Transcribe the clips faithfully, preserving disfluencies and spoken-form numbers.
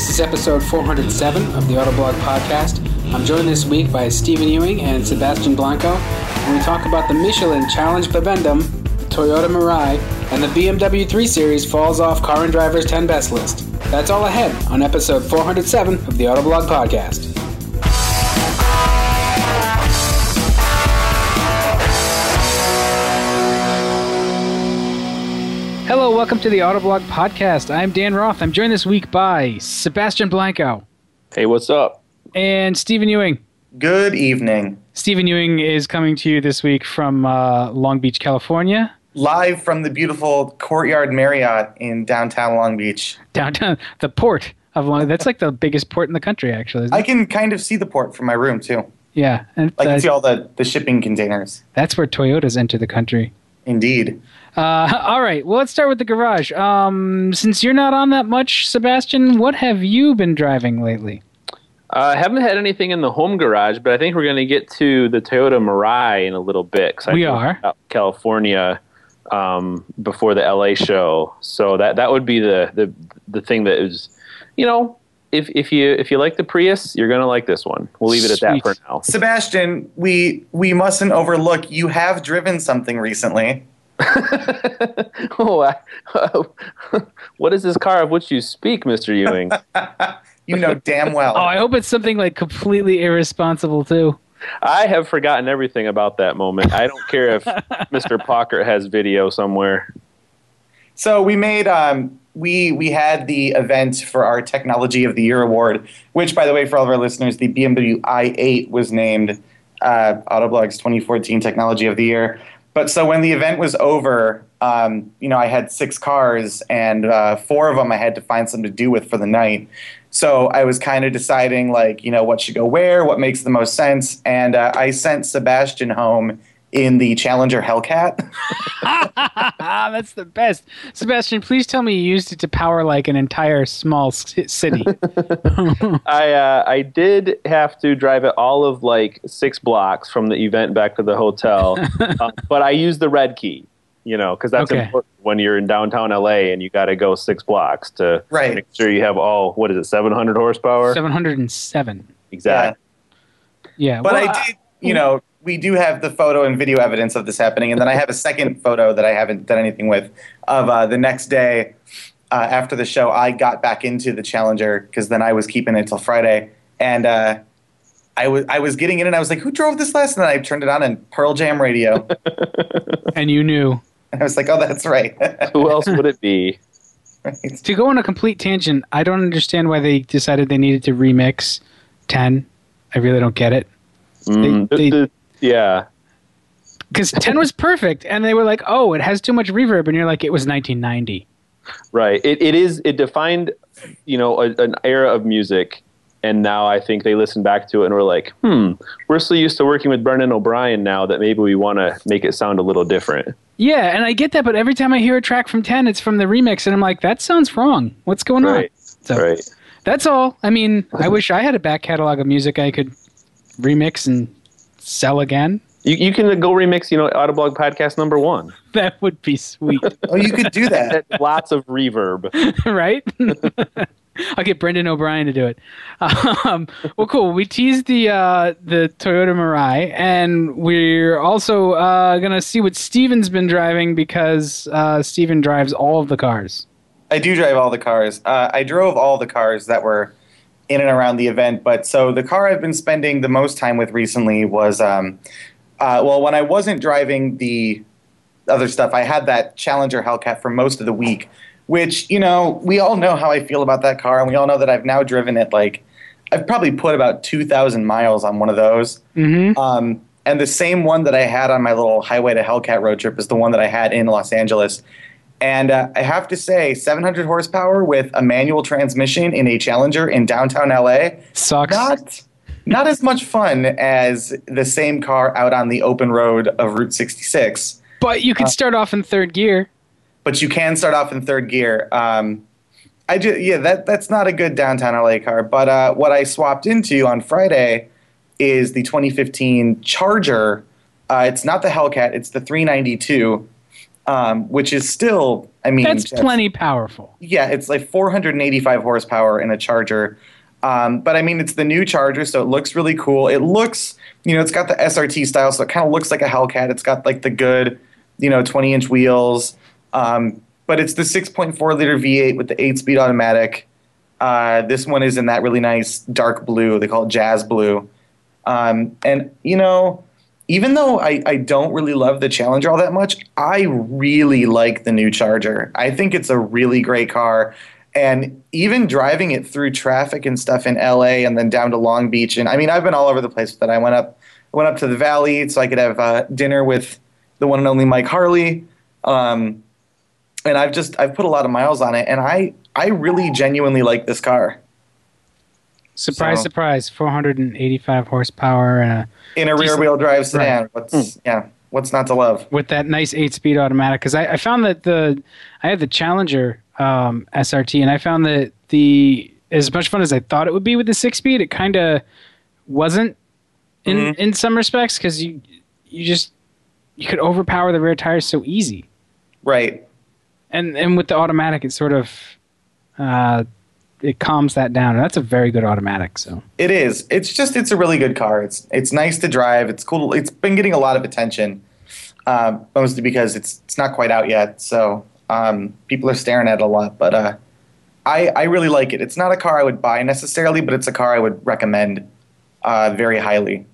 This is episode four hundred seven of the Autoblog Podcast. I'm joined this week by Stephen Ewing and Sebastian Blanco, and we talk about the Michelin Challenge Bibendum, the Toyota Mirai, and the B M W three Series falls off Car and Driver's ten Best list. That's all ahead on episode four hundred seven of the Autoblog Podcast. Hello, welcome to the Autoblog Podcast. I'm Dan Roth. I'm joined this week by Sebastian Blanco. Hey, what's up? And Stephen Ewing. Good evening. Stephen Ewing is coming to you this week from uh, Long Beach, California. Live from the beautiful Courtyard Marriott in downtown Long Beach. Downtown, the port of Long Beach. That's like the biggest port in the country, actually. Isn't it? I can kind of see the port from my room, too. Yeah. And, I can uh, see all the, the shipping containers. That's where Toyotas enter the country. Indeed. Uh, all right, well, let's start with the garage. Um, since you're not on that much, Sebastian, what have you been driving lately? I uh, haven't had anything in the home garage, but I think we're going to get to the Toyota Mirai in a little bit. Cause I we are. Out California um, before the L A show. So that, that would be the, the, the thing that is, you know, if, if you if you like the Prius, you're going to like this one. We'll leave it at Sweet. that for now. Sebastian, we, we mustn't overlook, you have driven something recently. oh, I, what is this car of which you speak, Mister Ewing? You know damn well. Oh, I hope it's something like completely irresponsible, too. I have forgotten everything about that moment. I don't care if Mister Pockert has video somewhere. So we made um, we we had the event for our Technology of the Year award, which, by the way, for all of our listeners, the B M W i eight was named uh, Autoblog's twenty fourteen Technology of the Year. But so when the event was over, um, you know, I had six cars, and uh, four of them I had to find something to do with for the night. So I was kind of deciding, like, you know, what should go where, what makes the most sense, and uh, I sent Sebastian home in the Challenger Hellcat. That's the best. Sebastian, please tell me you used it to power like an entire small c- city. I uh, I did have to drive it all of like six blocks from the event back to the hotel, uh, but I used the red key, you know, because that's Okay. important when you're in downtown L A and you got to go six blocks to Right. make sure you have all, what is it, seven hundred horsepower? seven hundred seven. Exactly. Yeah. But well, I did, you know, we do have the photo and video evidence of this happening, and then I have a second photo that I haven't done anything with of uh, the next day uh, after the show. I got back into the Challenger because then I was keeping it till Friday, and uh, I was I was getting in and I was like, "Who drove this last night?" I turned it on and Pearl Jam radio, and you knew. and I was like, "Oh, that's right." Who else would it be? Right. To go on a complete tangent, I don't understand why they decided they needed to remix ten. I really don't get it. Mm, They- the- the- yeah. Because ten was perfect, and they were like, "Oh, it has too much reverb," and you're like, "It was nineteen ninety." Right. It it is. It defined, you know, a, an era of music, and now I think they listen back to it and we're like, hmm, we're so used to working with Brendan O'Brien now that maybe we want to make it sound a little different. Yeah, and I get that, but every time I hear a track from ten, it's from the remix, and I'm like, that sounds wrong. What's going Right. on? So Right. that's all. I mean, I wish I had a back catalog of music I could remix and sell again. You you can go remix, you know, Autoblog Podcast number one. That would be sweet, Oh, you could do that. Lots of reverb. right? I'll get Brendan O'Brien to do it. Um, well, cool. We teased the uh, the Toyota Mirai, and we're also uh, gonna see what Steven's been driving because uh, Steven drives all of the cars. I do drive all the cars. Uh, I drove all the cars that were in and around the event. But so the car I've been spending the most time with recently was, um, uh, well, when I wasn't driving the other stuff, I had that Challenger Hellcat for most of the week, which, you know, we all know how I feel about that car. And we all know that I've now driven it like, I've probably put about two thousand miles on one of those. Mm-hmm. Um, and the same one that I had on my little Highway to Hellcat road trip is the one that I had in Los Angeles. And uh, I have to say, seven hundred horsepower with a manual transmission in a Challenger in downtown L A, Sucks. not not as much fun as the same car out on the open road of Route sixty-six. But you could start off in third gear. But you can start off in third gear. Um, I just, yeah, that that's not a good downtown L A car. But uh, what I swapped into on Friday is the twenty fifteen Charger. Uh, it's not the Hellcat. It's the three ninety-two. um, which is still, I mean, That's plenty powerful. Yeah, it's like four hundred eighty-five horsepower in a Charger. Um, but I mean, it's the new Charger, so it looks really cool. It looks, you know, it's got the S R T style, so it kind of looks like a Hellcat. It's got like the good, you know, twenty inch wheels. Um, but it's the six point four liter V eight with the eight speed automatic. Uh, this one is in that really nice dark blue. They call it jazz blue. Um, and, you know, even though I, I don't really love the Challenger all that much, I really like the new Charger. I think it's a really great car. And even driving it through traffic and stuff in L A and then down to Long Beach, and I mean, I've been all over the place with it. I went up, I went up to the Valley so I could have uh, dinner with the one and only Mike Harley, um, and I've just I've put a lot of miles on it, and I I really genuinely like this car. Surprise, So- surprise! four hundred eighty-five horsepower and a, In a Decent- rear-wheel drive sedan, Right. what's yeah, what's not to love? with that nice eight-speed automatic. Because I, I found that the I had the Challenger um, S R T, and I found that the as much fun as I thought it would be with the six-speed, it kind of wasn't in Mhm. in some respects because you you just you could overpower the rear tires so easy, Right. and and with the automatic, it sort of uh, it calms that down. And that's a very good automatic. So It is. It's just it's a really good car. It's it's nice to drive. It's cool. It's been getting a lot of attention, uh, mostly because it's it's not quite out yet. So um, people are staring at it a lot. But uh, I I really like it. It's not a car I would buy necessarily, but it's a car I would recommend uh, very highly.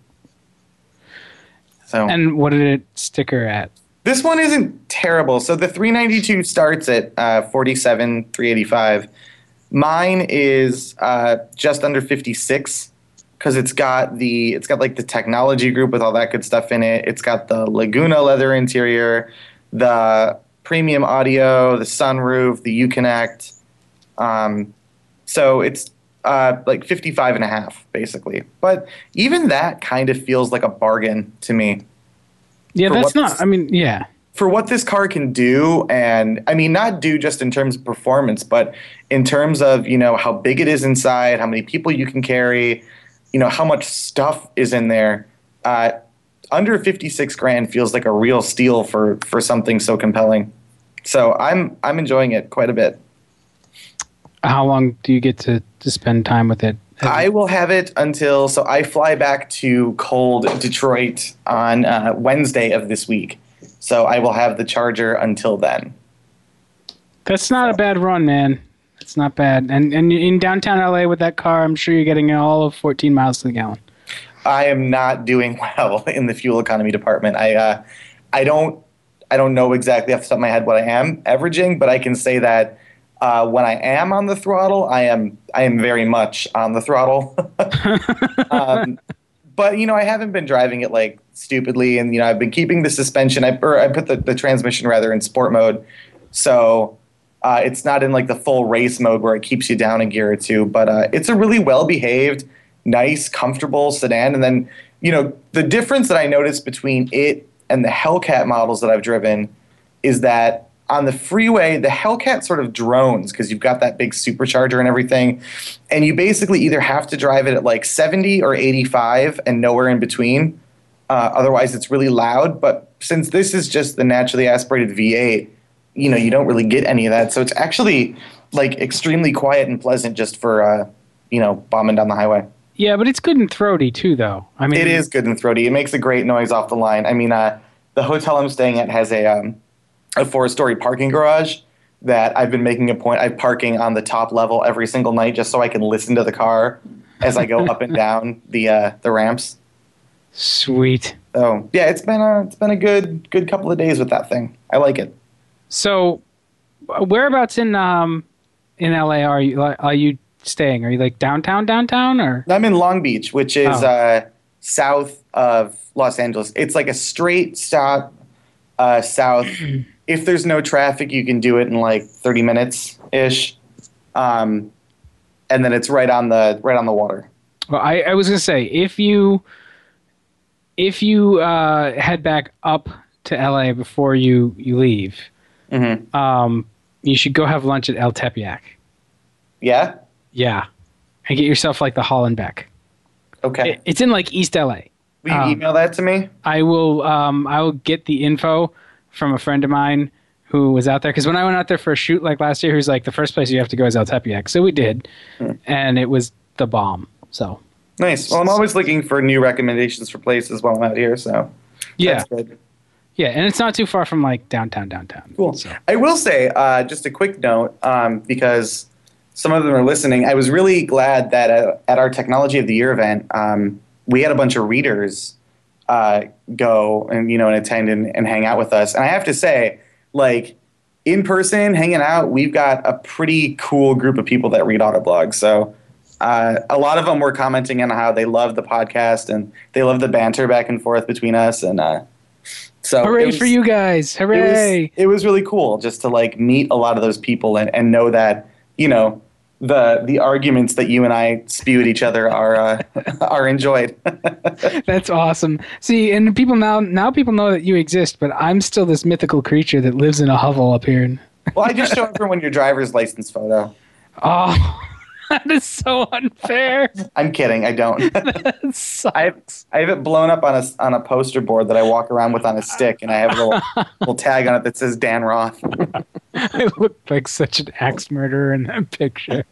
So and what did it sticker at? this one isn't terrible. So the three ninety-two starts at uh, forty-seven three eighty-five. Mine is uh, just under fifty-six because it's got the it's got like the technology group with all that good stuff in it. It's got the Laguna leather interior, the premium audio, the sunroof, the Uconnect. Um, so it's uh, like fifty-five and a half basically. But even that kind of feels like a bargain to me. Yeah, For that's what not. this- I mean, yeah. For what this car can do, and I mean, not do just in terms of performance, but in terms of, you know, how big it is inside, how many people you can carry, you know, how much stuff is in there. Uh, under fifty-six grand feels like a real steal for, for something so compelling. So I'm I'm enjoying it quite a bit. How long do you get to, to spend time with it? I will have it until so I fly back to cold Detroit on uh, Wednesday of this week. So I will have the Charger until then. That's not a bad run, man. It's not bad. And and in downtown L A with that car, I'm sure you're getting all of fourteen miles to the gallon. I am not doing well in the fuel economy department. I uh, I don't I don't know exactly off the top of my head what I am averaging, but I can say that uh, when I am on the throttle, I am I am very much on the throttle. um, but you know, I haven't been driving it like stupidly, and you know, I've been keeping the suspension. I or I put the, the transmission rather in sport mode, so uh, it's not in like the full race mode where it keeps you down a gear or two. But uh, it's a really well behaved, nice, comfortable sedan. And then, you know, the difference that I noticed between it and the Hellcat models that I've driven is that on the freeway, the Hellcat sort of drones because you've got that big supercharger and everything. And you basically either have to drive it at like seventy or eighty-five and nowhere in between. Uh, otherwise, it's really loud. But since this is just the naturally aspirated V eight, you know, you don't really get any of that. So it's actually like extremely quiet and pleasant just for, uh, you know, bombing down the highway. Yeah, but it's good and throaty too, though. I mean, It is good and throaty. It makes a great noise off the line. I mean, uh, the hotel I'm staying at has a um, a four-story parking garage that I've been making a point. I'm parking on the top level every single night just so I can listen to the car as I go up and down the uh, the ramps. Sweet. So yeah, it's been a it's been a good good couple of days with that thing. I like it. So, whereabouts in um in L A are you? Are you staying? Are you like downtown, downtown, or? I'm in Long Beach, which is Oh. uh, south of Los Angeles. It's like a straight stop uh, south. If there's no traffic, you can do it in like thirty minutes ish, um, and then it's right on the right on the water. Well, I, I was gonna say if you if you uh, head back up to L A before you you leave, Mm-hmm. um, you should go have lunch at El Tepeyac. Yeah. Yeah, and get yourself like the Hollenbeck. Okay. It, it's in like East L A. Will you um, email that to me? I will um I will get the info from a friend of mine who was out there. Because when I went out there for a shoot like last year, he was like, the first place you have to go is El Tepeyac. So we did. Hmm. And it was the bomb. So nice. Well, I'm always looking for new recommendations for places while I'm out here. So yeah. That's good. Yeah, and it's not too far from like downtown, downtown. Cool. So. I will say, uh, just a quick note, um, because some of them are listening. I was really glad that uh, at our Technology of the Year event, um, we had a bunch of readers uh, go and you know and attend and, and hang out with us. And I have to say, like in person, hanging out, we've got a pretty cool group of people that read Autoblog. So uh, a lot of them were commenting on how they love the podcast and they love the banter back and forth between us and. Uh, So Hooray was, for you guys. Hooray. It was, it was really cool just to like meet a lot of those people and, and know that, you know, the the arguments that you and I spew at each other are uh, are enjoyed. That's awesome. See, and people now now people know that you exist, but I'm still this mythical creature that lives in a hovel up here. Well, I just show everyone your driver's license photo. Oh, that is so unfair. I'm kidding. I don't. That sucks. I have, I have it blown up on a, on a poster board that I walk around with on a stick, and I have a little, little tag on it that says Dan Roth. I look like such an axe murderer in that picture.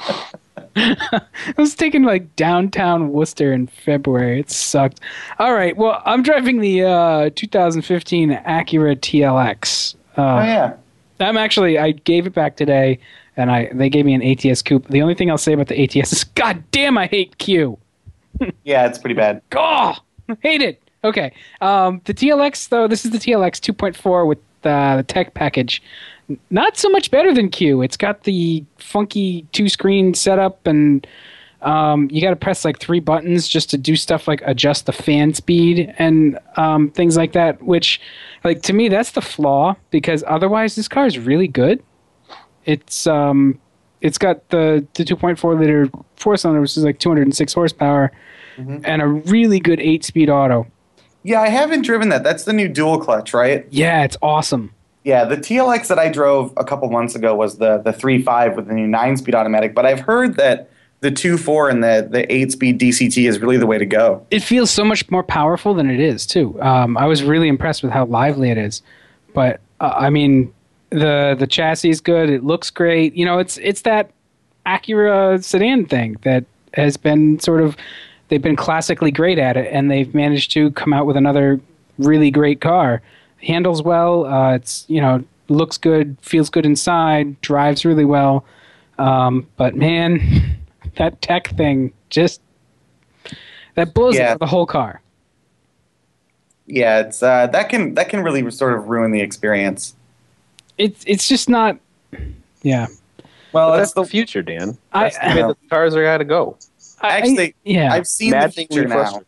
I was taken like downtown Worcester in February. It sucked. All right. Well, I'm driving the uh, two thousand fifteen Acura T L X. Uh, oh, yeah. I'm actually, I gave it back today. And I they gave me an A T S coupe. The only thing I'll say about the A T S is, God damn, I hate Q. Yeah, it's pretty bad. Oh, hate it. Okay. Um, the T L X, though, this is the T L X two point four with uh, the tech package. Not so much better than Q. It's got the funky two-screen setup, and um, you got to press like three buttons just to do stuff like adjust the fan speed and um, things like that, which, like, to me, that's the flaw, because otherwise this car is really good. It's um, it's got the, the two point four liter four-cylinder, which is like two hundred six horsepower, mm-hmm. and a really good eight-speed auto. Yeah, I haven't driven that. That's the new dual clutch, right? Yeah, it's awesome. Yeah, the T L X that I drove a couple months ago was the the three point five with the new nine-speed automatic, but I've heard that the two point four and the, the eight-speed D C T is really the way to go. It feels so much more powerful than it is, too. Um, I was really impressed with how lively it is. But, uh, I mean... The the chassis is good. It looks great. You know, it's it's that Acura sedan thing that has been sort of, they've been classically great at it, and they've managed to come out with another really great car. Handles well. Uh, it's, you know, looks good, feels good inside, drives really well. Um, but man, that tech thing just, that blows yeah. up the whole car. Yeah, it's uh, that can that can really sort of ruin the experience. It's it's just not, yeah. Well, that's, that's the future, Dan. That's I, the way the cars are got to go. Actually, I, yeah. I've seen Mad the future now.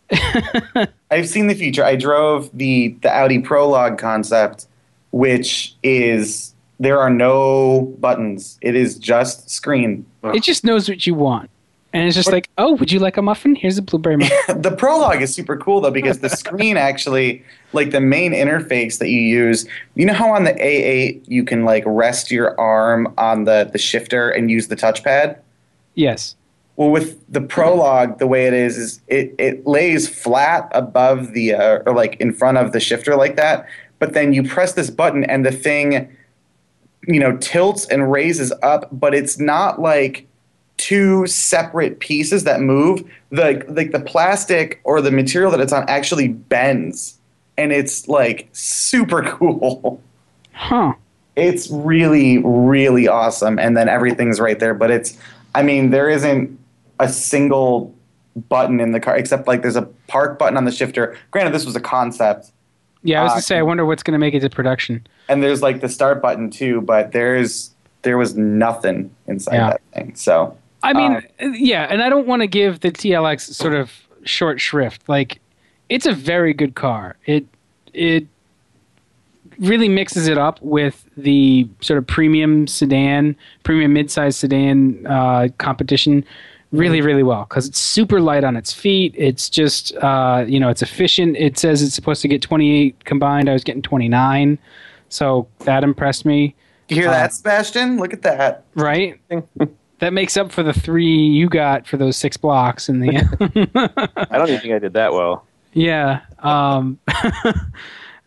I've seen the future. I drove the the Audi Prologue concept, which is there are no buttons. It is just screen. It just knows what you want. And it's just but, like, oh, would you like a muffin? Here's a blueberry muffin. The Prologue is super cool, though, because the screen actually, like the main interface that you use, you know how on the A eight you can like rest your arm on the, the shifter and use the touchpad? Yes. Well, with the Prologue, the way it is, is it, it lays flat above the, uh, or like in front of the shifter like that, but then you press this button and the thing, you know, tilts and raises up, but it's not like two separate pieces that move. The like the plastic or the material that it's on actually bends, and it's like super cool. Huh. It's really, really awesome. And then everything's right there, but it's, I mean, there isn't a single button in the car except like there's a park button on the shifter. Granted, this was a concept. Yeah, I was uh, gonna say, I wonder what's gonna make it to production. And there's like the start button too, but there's there was nothing inside yeah. that thing. So I mean, um, yeah, and I don't want to give the T L X sort of short shrift. Like, it's a very good car. It it really mixes it up with the sort of premium sedan, premium midsize sedan uh, competition really, really well, because it's super light on its feet. It's just, uh, you know, it's efficient. It says it's supposed to get twenty-eight combined. I was getting twenty-nine, so that impressed me. You hear uh, that, Sebastian? Look at that. Right? That makes up for the three you got for those six blocks in the end. I don't even think I did that well. Yeah. Um,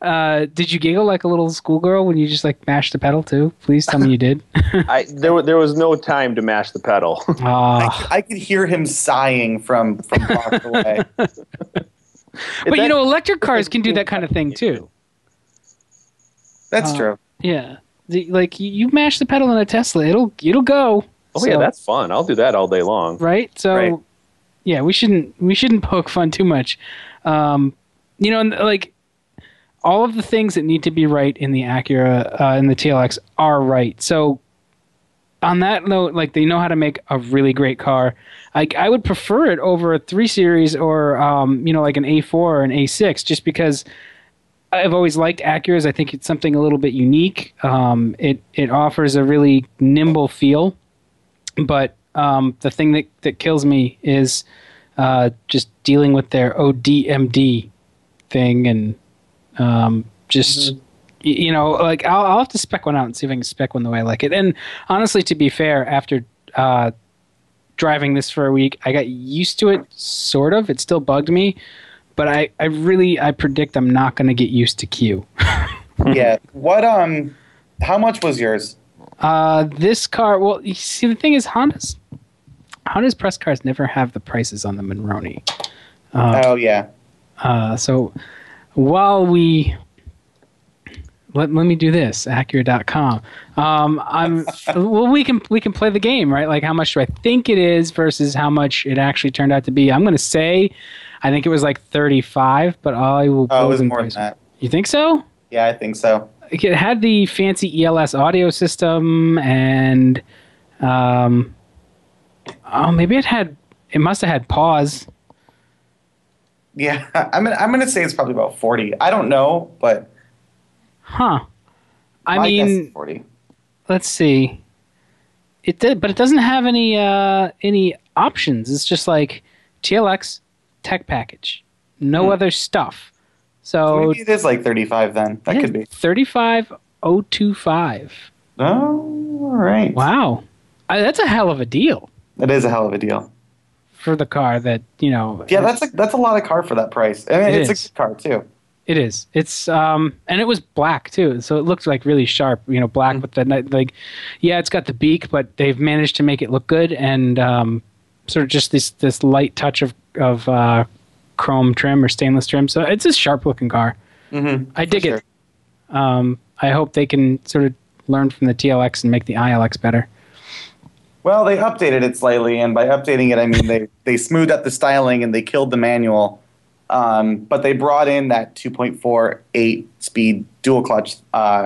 Uh, did you giggle like a little schoolgirl when you just like mashed the pedal too? Please tell me you did. I there wa- there was no time to mash the pedal. I, Ah, could- I could hear him sighing from from blocks away. but you that- know, electric cars can do that kind of thing too. That's Uh, true. Yeah, The- like you, you mash the pedal in a Tesla, it'll it'll go. Oh yeah, So- that's fun. I'll do that all day long. right. So, Right. yeah, we shouldn't we shouldn't poke fun too much. Um, you know, and, like all of the things that need to be right in the Acura uh, and the T L X are right. So, on that note, like they know how to make a really great car. I I would prefer it over a three series or um, you know like an A four or an A six, just because I've always liked Acuras. I think it's something a little bit unique. Um, it it offers a really nimble feel, but um, the thing that, that kills me is uh, just dealing with their O D M D thing and um, just. y You know, like I'll, I'll have to spec one out and see if I can spec one the way I like it. And honestly, to be fair, after uh, driving this for a week, I got used to it, sort of. It still bugged me, but I, I really, I predict I'm not going to get used to Q. Yeah. What um? How much was yours? Uh, this car, well, you see, the thing is, Honda's Honda's press cars never have the prices on the Monroney. Uh, Oh yeah. uh, so while we let, let me do this, Acura dot com. Um, I'm well, we can we can play the game, right? Like, how much do I think it is versus how much it actually turned out to be? I'm going to say, I think it was like thirty-five, but I will. Oh, it go was and more than price- that. You think so? Yeah, I think so. It had the fancy E L S audio system, and um, oh, maybe it had. It must have had pause. Yeah, I'm gonna, I'm gonna say it's probably about forty. I don't know, but Huh. I my guess is mean, forty. let's see. It did, but it doesn't have any uh, any options. It's just like T L X tech package, no Hmm. other stuff. So So maybe it is like thirty-five then. That could be. thirty-five oh twenty-five. Oh, all right. Wow, I, that's a hell of a deal It is a hell of a deal. for the car. That you know. Yeah, that's a, that's a lot of car for that price. I mean, It it's is. a good car too. It is. It's um, and it was black too, so it looks like really sharp. You know, black with the ni- like, yeah, it's got the beak, but they've managed to make it look good and um, sort of just this this light touch of of uh, chrome trim or stainless trim. So it's a sharp looking car. Mm-hmm, I dig it. Um, I hope they can sort of learn from the T L X and make the I L X better. Well, they updated it slightly, and by updating it, I mean they, they smoothed up the styling and they killed the manual. Um, but they brought in that two point four eight speed dual clutch uh,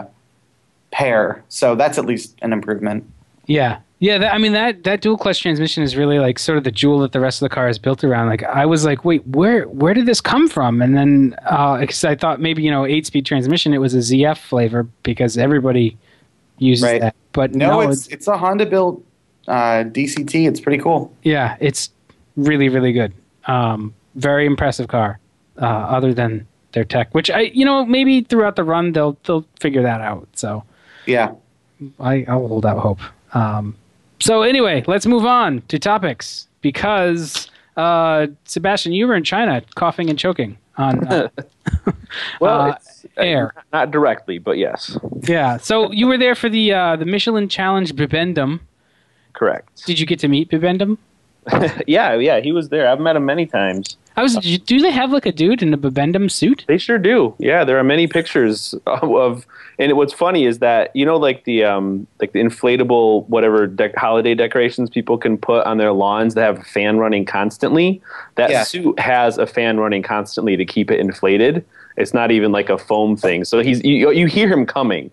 pair, so that's at least an improvement. Yeah, yeah. That, I mean that that dual clutch transmission is really like sort of the jewel that the rest of the car is built around. Like I was like, wait, where where did this come from? And then uh, 'cause I thought maybe you know eight speed transmission, it was a Z F flavor because everybody uses Right. that. But No, no, it's it's a Honda built uh, D C T. It's pretty cool. yeah, it's really really good. Um, very impressive car. Uh, other than their tech, which I you know maybe throughout the run they'll they'll figure that out. So. Yeah. I, I'll hold out hope. Um, so anyway, let's move on to topics because uh, Sebastian, you were in China coughing and choking on uh, Well, uh, it's, air. not directly, but yes, Yeah. So you were there for the uh, the Michelin Challenge Bibendum. correct. Did you get to meet Bibendum? yeah, yeah, he was there. I've met him many times. I was. Do they have like a dude in a Bibendum suit? They sure do. Yeah, there are many pictures of, of and what's funny is that you know, like the um, like the inflatable whatever de- holiday decorations people can put on their lawns that have a fan running constantly. That Yeah. suit has a fan running constantly to keep it inflated. It's not even like a foam thing. So he's you, you hear him coming.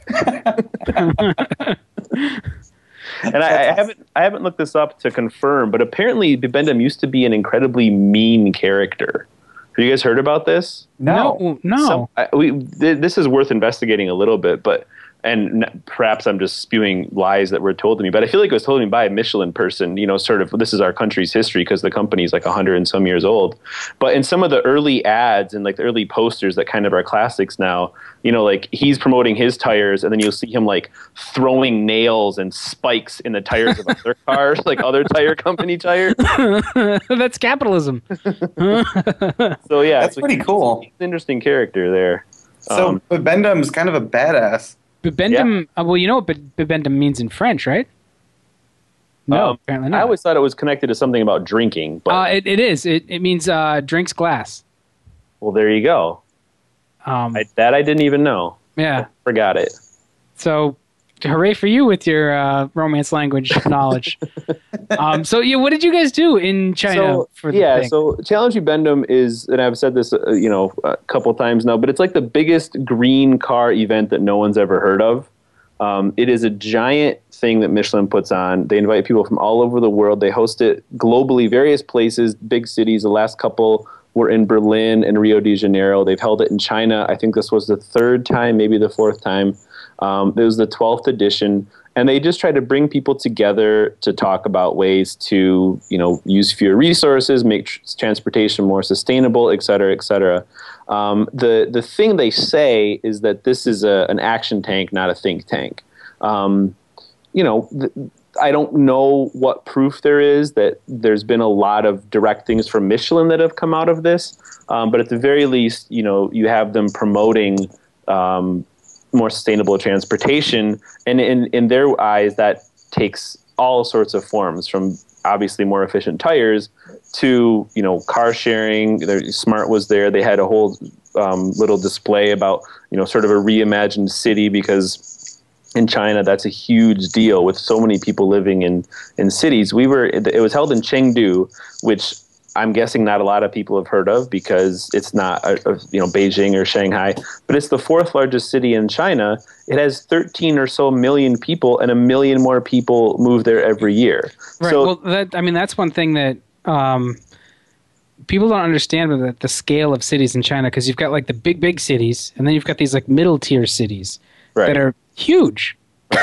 And I, I haven't I haven't looked this up to confirm, but apparently Bibendum used to be an incredibly mean character. Have you guys heard about this? No. No. no. Some, I, we th- this is worth investigating a little bit, but and n- perhaps I'm just spewing lies that were told to me, but I feel like it was told to me by a Michelin person. You know, sort of this is our country's history because the company's like a hundred and some years old. But in some of the early ads and like the early posters that kind of are classics now, you know, like he's promoting his tires, and then you'll see him like throwing nails and spikes in the tires of other cars, like other tire company tires. That's capitalism. So yeah, That's so pretty he's- cool. He's an interesting character there. So Um, Bibendum's kind of a badass. Bibendum, uh, well, you know what Bi- Bibendum means in French, right? No, um, apparently not. I always thought it was connected to something about drinking, but uh, it, it is. It, it means uh, drinks glass. well, there you go. Um, I, that I didn't even know. yeah. Forgot it. So, hooray for you with your uh, Romance language knowledge. um, so, yeah, what did you guys do in China So, for the yeah, thing? so Challenge Bendum is, and I've said this, uh, you know, a couple times now, but it's like the biggest green car event that no one's ever heard of. Um, it is a giant thing that Michelin puts on. They invite people from all over the world. They host it globally, various places, big cities. The last couple were in Berlin and Rio de Janeiro. They've held it in China. I think this was the third time, maybe the fourth time. Um, it was the twelfth edition. And they just try to bring people together to talk about ways to, you know, use fewer resources, make tr- transportation more sustainable, et cetera, et cetera. Um, the, the thing they say is that this is a, an action tank, not a think tank. Um, you know, th- I don't know what proof there is that there's been a lot of direct things from Michelin that have come out of this. Um, but at the very least, you know, you have them promoting um, more sustainable transportation. And in, in their eyes, that takes all sorts of forms, from obviously more efficient tires to, you know, car sharing. Their, Smart was there. They had a whole um, little display about, you know, sort of a reimagined city, because in China, that's a huge deal with so many people living in, in cities. We were, it was held in Chengdu, which I'm guessing not a lot of people have heard of because it's not, a, a, you know, Beijing or Shanghai, but it's the fourth largest city in China. It has thirteen or so million people, and a million more people move there every year. Right. So, well, that, I mean, that's one thing that um, people don't understand with the, the scale of cities in China, because you've got like the big, big cities, and then you've got these like middle tier cities right. that are huge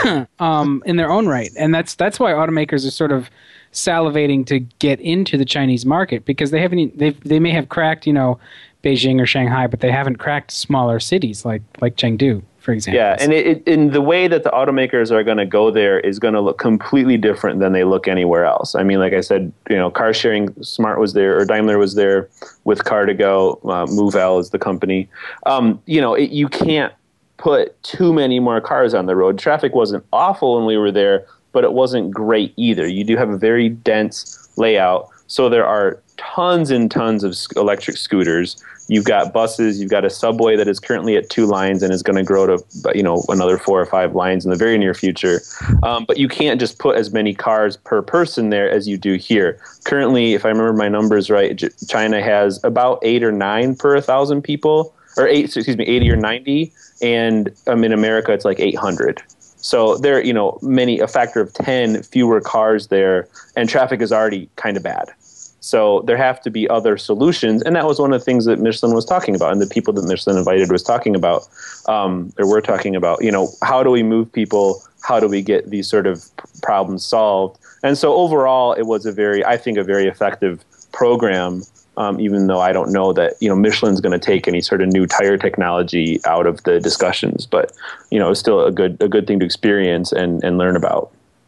um, in their own right. And that's that's why automakers are sort of salivating to get into the Chinese market, because they haven't they they may have cracked, you know, Beijing or Shanghai, but they haven't cracked smaller cities like like Chengdu, for example. Yeah, and it, it, in the way that the automakers are going to go there is going to look completely different than they look anywhere else. I mean, like I said, you know, car sharing, Smart was there, or Daimler was there with Car to Go. Uh, Movell is the company. Um, you know, it, you can't put too many more cars on the road. Traffic wasn't awful when we were there, but it wasn't great either. You do have a very dense layout, so there are tons and tons of electric scooters. You've got buses. You've got a subway that is currently at two lines and is going to grow to, you know, another four or five lines in the very near future. Um, but you can't just put as many cars per person there as you do here. Currently, if I remember my numbers right, China has about eight or nine per a thousand people, or eight, excuse me, eighty or ninety, and um, in America it's like eight hundred. So there, you know, many a factor of ten fewer cars there, and traffic is already kind of bad. So there have to be other solutions, and that was one of the things that Michelin was talking about, and the people that Michelin invited was talking about, um, or we're talking about. You know, how do we move people? How do we get these sort of problems solved? And so overall, it was a very, I think, a very effective program. Um, even though I don't know that, you know, Michelin's going to take any sort of new tire technology out of the discussions, but, you know, it's still a good a good thing to experience and, and learn about.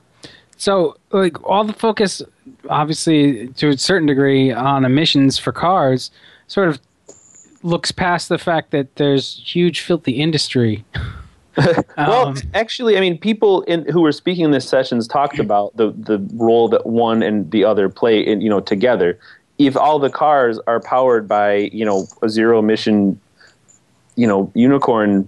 So, like, all the focus, obviously, to a certain degree, on emissions for cars sort of looks past the fact that there's huge filthy industry. Well, um, actually, I mean, people in, who were speaking in this sessions talked about the, the role that one and the other play in, you know, together. If all the cars are powered by, you know, a zero emission, you know, unicorn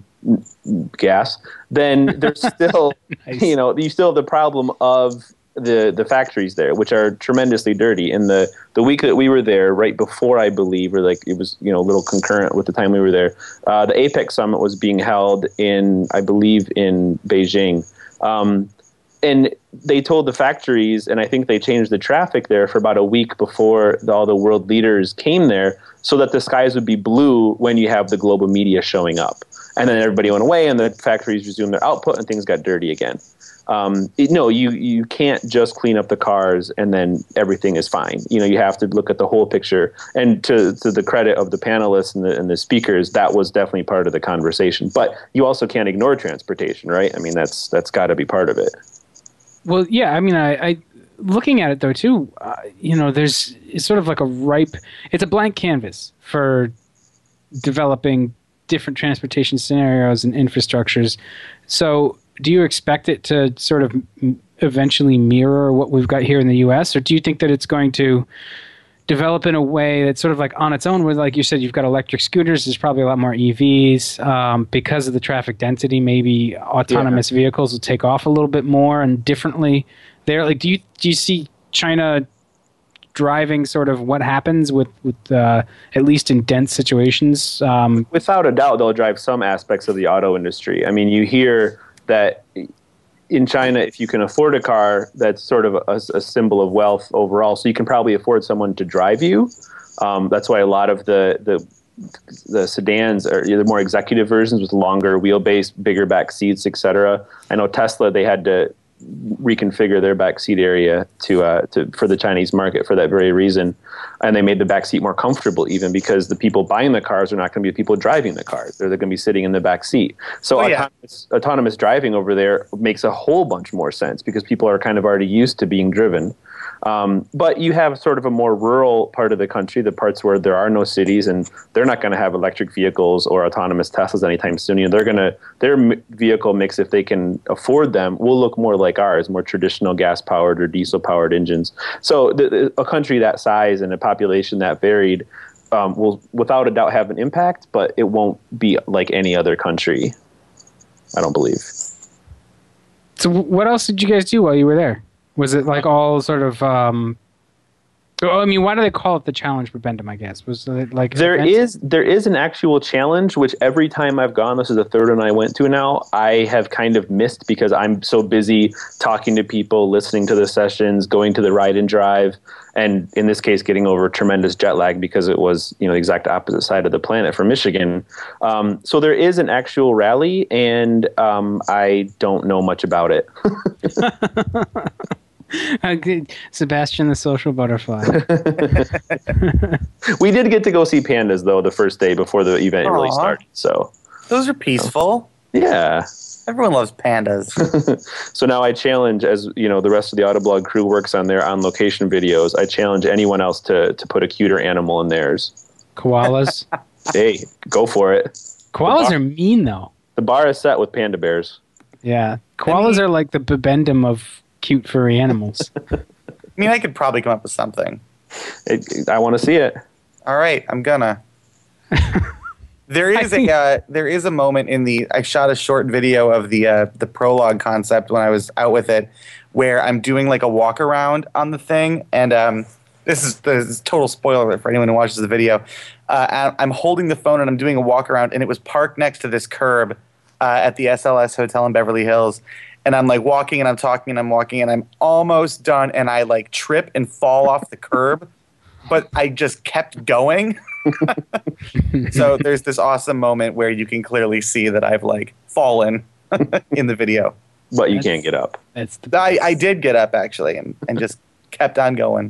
gas, then there's still, nice. you know, you still have the problem of the the factories there, which are tremendously dirty. And the the week that we were there, right before, I believe, or like it was, you know, a little concurrent with the time we were there, uh, the APEC summit was being held in, I believe, in Beijing. Um, And they told the factories, and I think they changed the traffic there for about a week before the, all the world leaders came there, so that the skies would be blue when you have the global media showing up. And then everybody went away, and the factories resumed their output, and things got dirty again. Um, it, no, you you can't just clean up the cars and then everything is fine. You know, you have to look at the whole picture. And to to the credit of the panelists and the and the speakers, that was definitely part of the conversation. But you also can't ignore transportation, right? I mean, that's that's got to be part of it. Well, yeah, I mean, I, I looking at it though too, uh, you know, there's it's sort of like a ripe, it's a blank canvas for developing different transportation scenarios and infrastructures. So do you expect it to sort of eventually mirror what we've got here in the U S, or do you think that it's going to develop in a way that's sort of like on its own, where, like you said, you've got electric scooters, there's probably a lot more E Vs. Um, because of the traffic density, maybe autonomous yeah. vehicles will take off a little bit more and differently there. Like, do you do you see China driving sort of what happens with, with uh, at least in dense situations? Um, Without a doubt, they'll drive some aspects of the auto industry. I mean, you hear that in China, if you can afford a car, that's sort of a, a symbol of wealth overall. So you can probably afford someone to drive you. Um, that's why a lot of the the, the sedans are the more executive versions with longer wheelbase, bigger back seats, et cetera. I know Tesla, they had to reconfigure their back seat area to uh, to for the Chinese market for that very reason, and they made the back seat more comfortable, even because the people buying the cars are not going to be the people driving the cars; they're, they're going to be sitting in the back seat. So oh, yeah. autonomous, autonomous driving over there makes a whole bunch more sense because people are kind of already used to being driven. Um, but you have sort of a more rural part of the country, the parts where there are no cities, and they're not going to have electric vehicles or autonomous Teslas anytime soon. You know, they're going to their vehicle mix, if they can afford them, will look more like ours, more traditional gas-powered or diesel-powered engines. So the, the, a country that size and a population that varied um, will, without a doubt, have an impact, but it won't be like any other country, I don't believe. So what else did you guys do while you were there? Was it like all sort of? Um, I mean, why do they call it the Challenge Bibendum? I guess was it like there is there is an actual challenge, which every time I've gone, this is the third one I went to now, I have kind of missed because I'm so busy talking to people, listening to the sessions, going to the ride and drive, and in this case, getting over tremendous jet lag because it was, you know, the exact opposite side of the planet from Michigan. Um, so there is an actual rally, and um, I don't know much about it. Sebastian the social butterfly. We did get to go see pandas though the first day before the event Aww. really started. So those are peaceful. Yeah, everyone loves pandas. So now I challenge, as you know, the rest of the Autoblog crew works on their on location videos. I challenge anyone else to to put a cuter animal in theirs. Koalas. Hey, go for it. Koalas bar, are mean though. The bar is set with panda bears. Yeah, koalas I mean, are like the bibendum of cute furry animals. I mean, I could probably come up with something. It, I want to see it. All right, I'm gonna. There is a uh, there is a moment in the I shot a short video of the uh, the prologue concept when I was out with it, where I'm doing like a walk around on the thing, and um, this is this is total spoiler for anyone who watches the video. Uh, I'm holding the phone and I'm doing a walk around, and it was parked next to this curb uh, at the S L S Hotel in Beverly Hills. And I'm like walking and I'm talking and I'm walking and I'm almost done and I like trip and fall off the curb, but I just kept going. So there's this awesome moment where you can clearly see that I've like fallen in the video. But you that's, can't get up. That's the I, I did get up actually and, and just kept on going.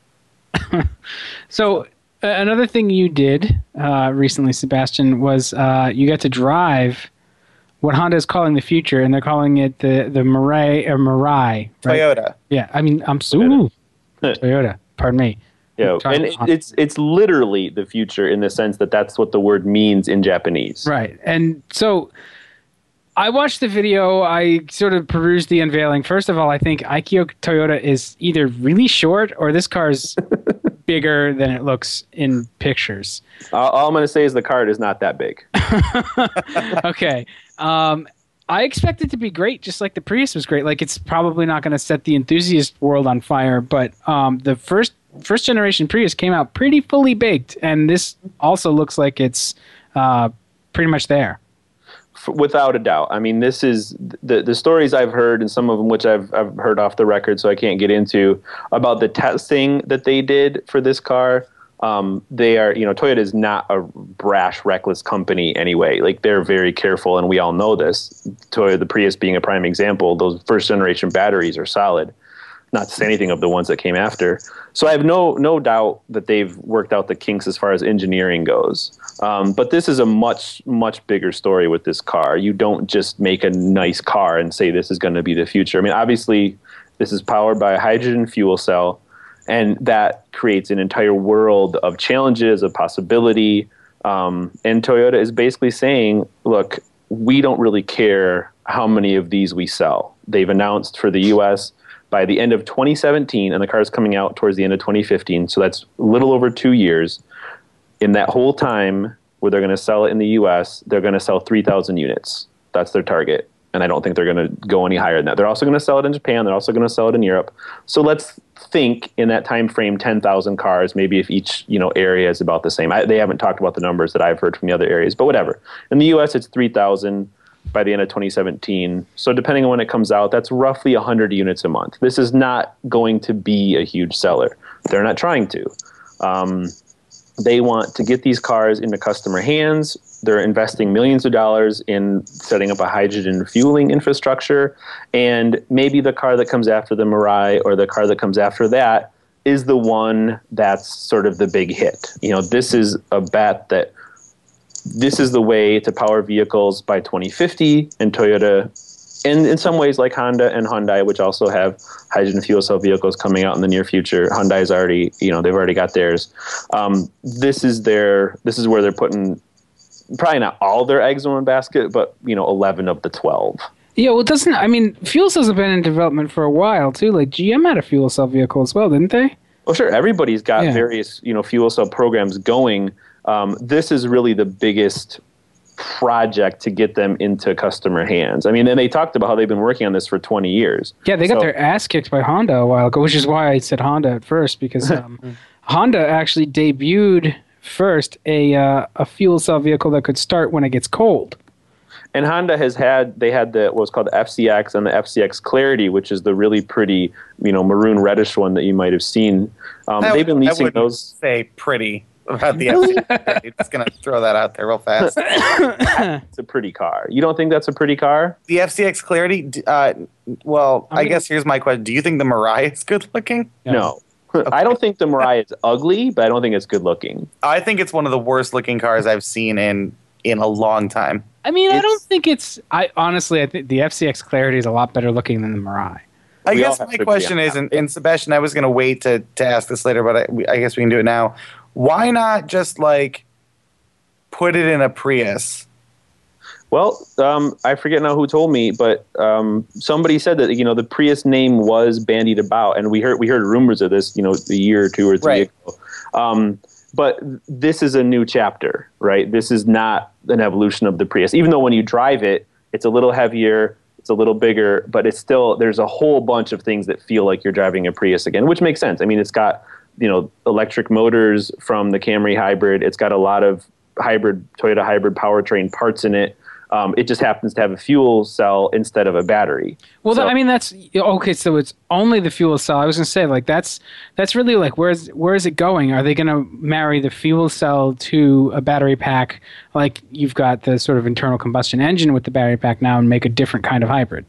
So uh, another thing you did uh, recently, Sebastian, was uh, you got to drive what Honda is calling the future, and they're calling it the the Mirai or Mirai. Right? Toyota. Yeah, I mean, I'm so Toyota. Toyota. Pardon me. Yeah, and it, it's it's literally the future in the sense that that's what the word means in Japanese. Right, and so I watched the video. I sort of perused the unveiling. First of all, I think Aikyo Toyota is either really short or this car is bigger than it looks in pictures. All, all I'm going to say is the card is not that big. Okay. Um, I expect it to be great, just like the Prius was great. Like, it's probably not going to set the enthusiast world on fire, but um, the first first generation Prius came out pretty fully baked, and this also looks like it's uh, pretty much there. Without a doubt. I mean, this is the the stories I've heard, and some of them which I've I've heard off the record, so I can't get into, about the testing that they did for this car. Um, they are, you know, Toyota is not a brash, reckless company anyway. Like, they're very careful, and we all know this. Toyota, the Prius being a prime example, those first generation batteries are solid. Not to say anything of the ones that came after. So I have no no doubt that they've worked out the kinks as far as engineering goes. Um, but this is a much, much bigger story with this car. You don't just make a nice car and say this is going to be the future. I mean, obviously, this is powered by a hydrogen fuel cell, and that creates an entire world of challenges, of possibility. Um, and Toyota is basically saying, look, we don't really care how many of these we sell. They've announced for the U S by the end of twenty seventeen, and the car is coming out towards the end of twenty fifteen, so that's a little over two years. In that whole time where they're going to sell it in the U S, they're going to sell three thousand units. That's their target. And I don't think they're going to go any higher than that. They're also going to sell it in Japan. They're also going to sell it in Europe. So let's think in that time frame, ten thousand cars, maybe if each you know area is about the same. I, they haven't talked about the numbers that I've heard from the other areas, but whatever. In the U S, it's three thousand by the end of twenty seventeen. So depending on when it comes out, that's roughly one hundred units a month. This is not going to be a huge seller. They're not trying to. Um, they want to get these cars into customer hands. They're investing millions of dollars in setting up a hydrogen fueling infrastructure. And maybe the car that comes after the Mirai or the car that comes after that is the one that's sort of the big hit. You know, this is a bet that this is the way to power vehicles by twenty fifty, and Toyota, and in some ways like Honda and Hyundai, which also have hydrogen fuel cell vehicles coming out in the near future. Hyundai's already, you know, they've already got theirs. Um, this is their, this is where they're putting probably not all their eggs in one basket, but you know, eleven of the twelve. Yeah, well, doesn't I mean, fuel cells have been in development for a while too. Like G M had a fuel cell vehicle as well, didn't they? Well, sure. Everybody's got Yeah. various, you know, fuel cell programs going. Um, this is really the biggest project to get them into customer hands. I mean, and they talked about how they've been working on this for twenty years. Yeah, they got So- their ass kicked by Honda a while ago, which is why I said Honda at first, because um, Honda actually debuted first a uh, a fuel cell vehicle that could start when it gets cold. And Honda has had, they had the what's called the F C X and the F C X Clarity, which is the really pretty, you know, maroon reddish one that you might have seen. Um, I they've been would- I leasing wouldn't those. say pretty about the F C X. Just gonna throw that out there real fast. It's a pretty car. You don't think that's a pretty car? The F C X Clarity. d- Uh, well, I'm I gonna- guess here's my question: do you think the Mirai is good looking? No. I don't think the Mirai is ugly, but I don't think it's good looking. I think it's one of the worst looking cars I've seen in in a long time. I mean, I It's- don't think it's. I honestly, I think the F C X Clarity is a lot better looking than the Mirai. I We all guess have my to agree question on is, that. and, and Sebastian, I was going to wait to to ask this later, but I, we- I guess we can do it now. Why not just like put it in a Prius? Well, um, I forget now who told me, but um, somebody said that you know the Prius name was bandied about, and we heard we heard rumors of this, you know, a year or two or three Right. ago. Um, but this is a new chapter, right? This is not an evolution of the Prius, even though when you drive it, it's a little heavier, it's a little bigger, but it's still there's a whole bunch of things that feel like you're driving a Prius again, which makes sense. I mean, it's got you know electric motors from the Camry hybrid. It's got a lot of hybrid Toyota hybrid powertrain parts in it. Um, it just happens to have a fuel cell instead of a battery. Well, So- I mean, that's okay. So it's only the fuel cell. I was going to say, like, that's that's really like, where's where is it going? Are they going to marry the fuel cell to a battery pack? Like, you've got the sort of internal combustion engine with the battery pack now, and make a different kind of hybrid.